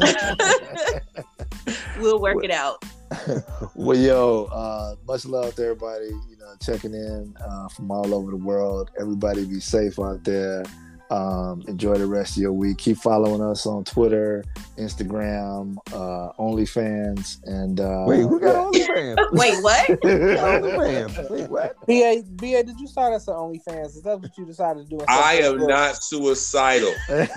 We'll work it out. Well, yo, uh, much love to everybody, you know, checking in uh, from all over the world. Everybody be safe out there. Um, enjoy the rest of your week. Keep following us on Twitter, Instagram, uh, OnlyFans, and uh, Wait, who got OnlyFans? Wait, what? OnlyFans. Wait, what? B A, B A, did you start us on OnlyFans? Is that what you decided to do? I am not suicidal.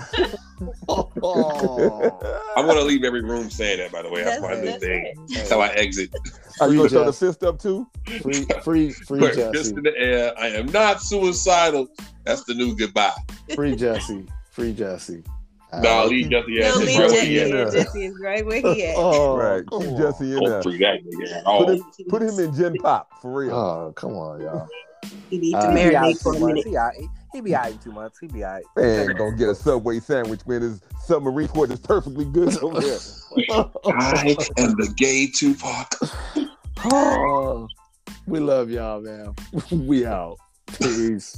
Oh. I'm gonna leave every room saying that. By the way, that's, That's- my new that's thing. it. That's how I exit. Are you gonna throw the Jess. fist up too? Free, free, free Put Jesse. fist in the air. I am not suicidal. That's the new goodbye. Free Jesse. Free Jesse. No, Uh, leave Jesse No, ass leave right Jesse where in he there. is. Jesse. Jesse is right where he at. Oh, Right. come Keep on. Jesse in Don't there. free that nigga at Put all. him, put him in Gen Pop for real. Oh, come on, y'all. He needs Uh, to He be out marinate in for two a months. minute. He, out, he, he be out in two months. He be out. Man, gonna get a Subway sandwich when his submarine port is perfectly good over there. I am the gay Tupac. Oh, we love y'all, man. We out. Peace.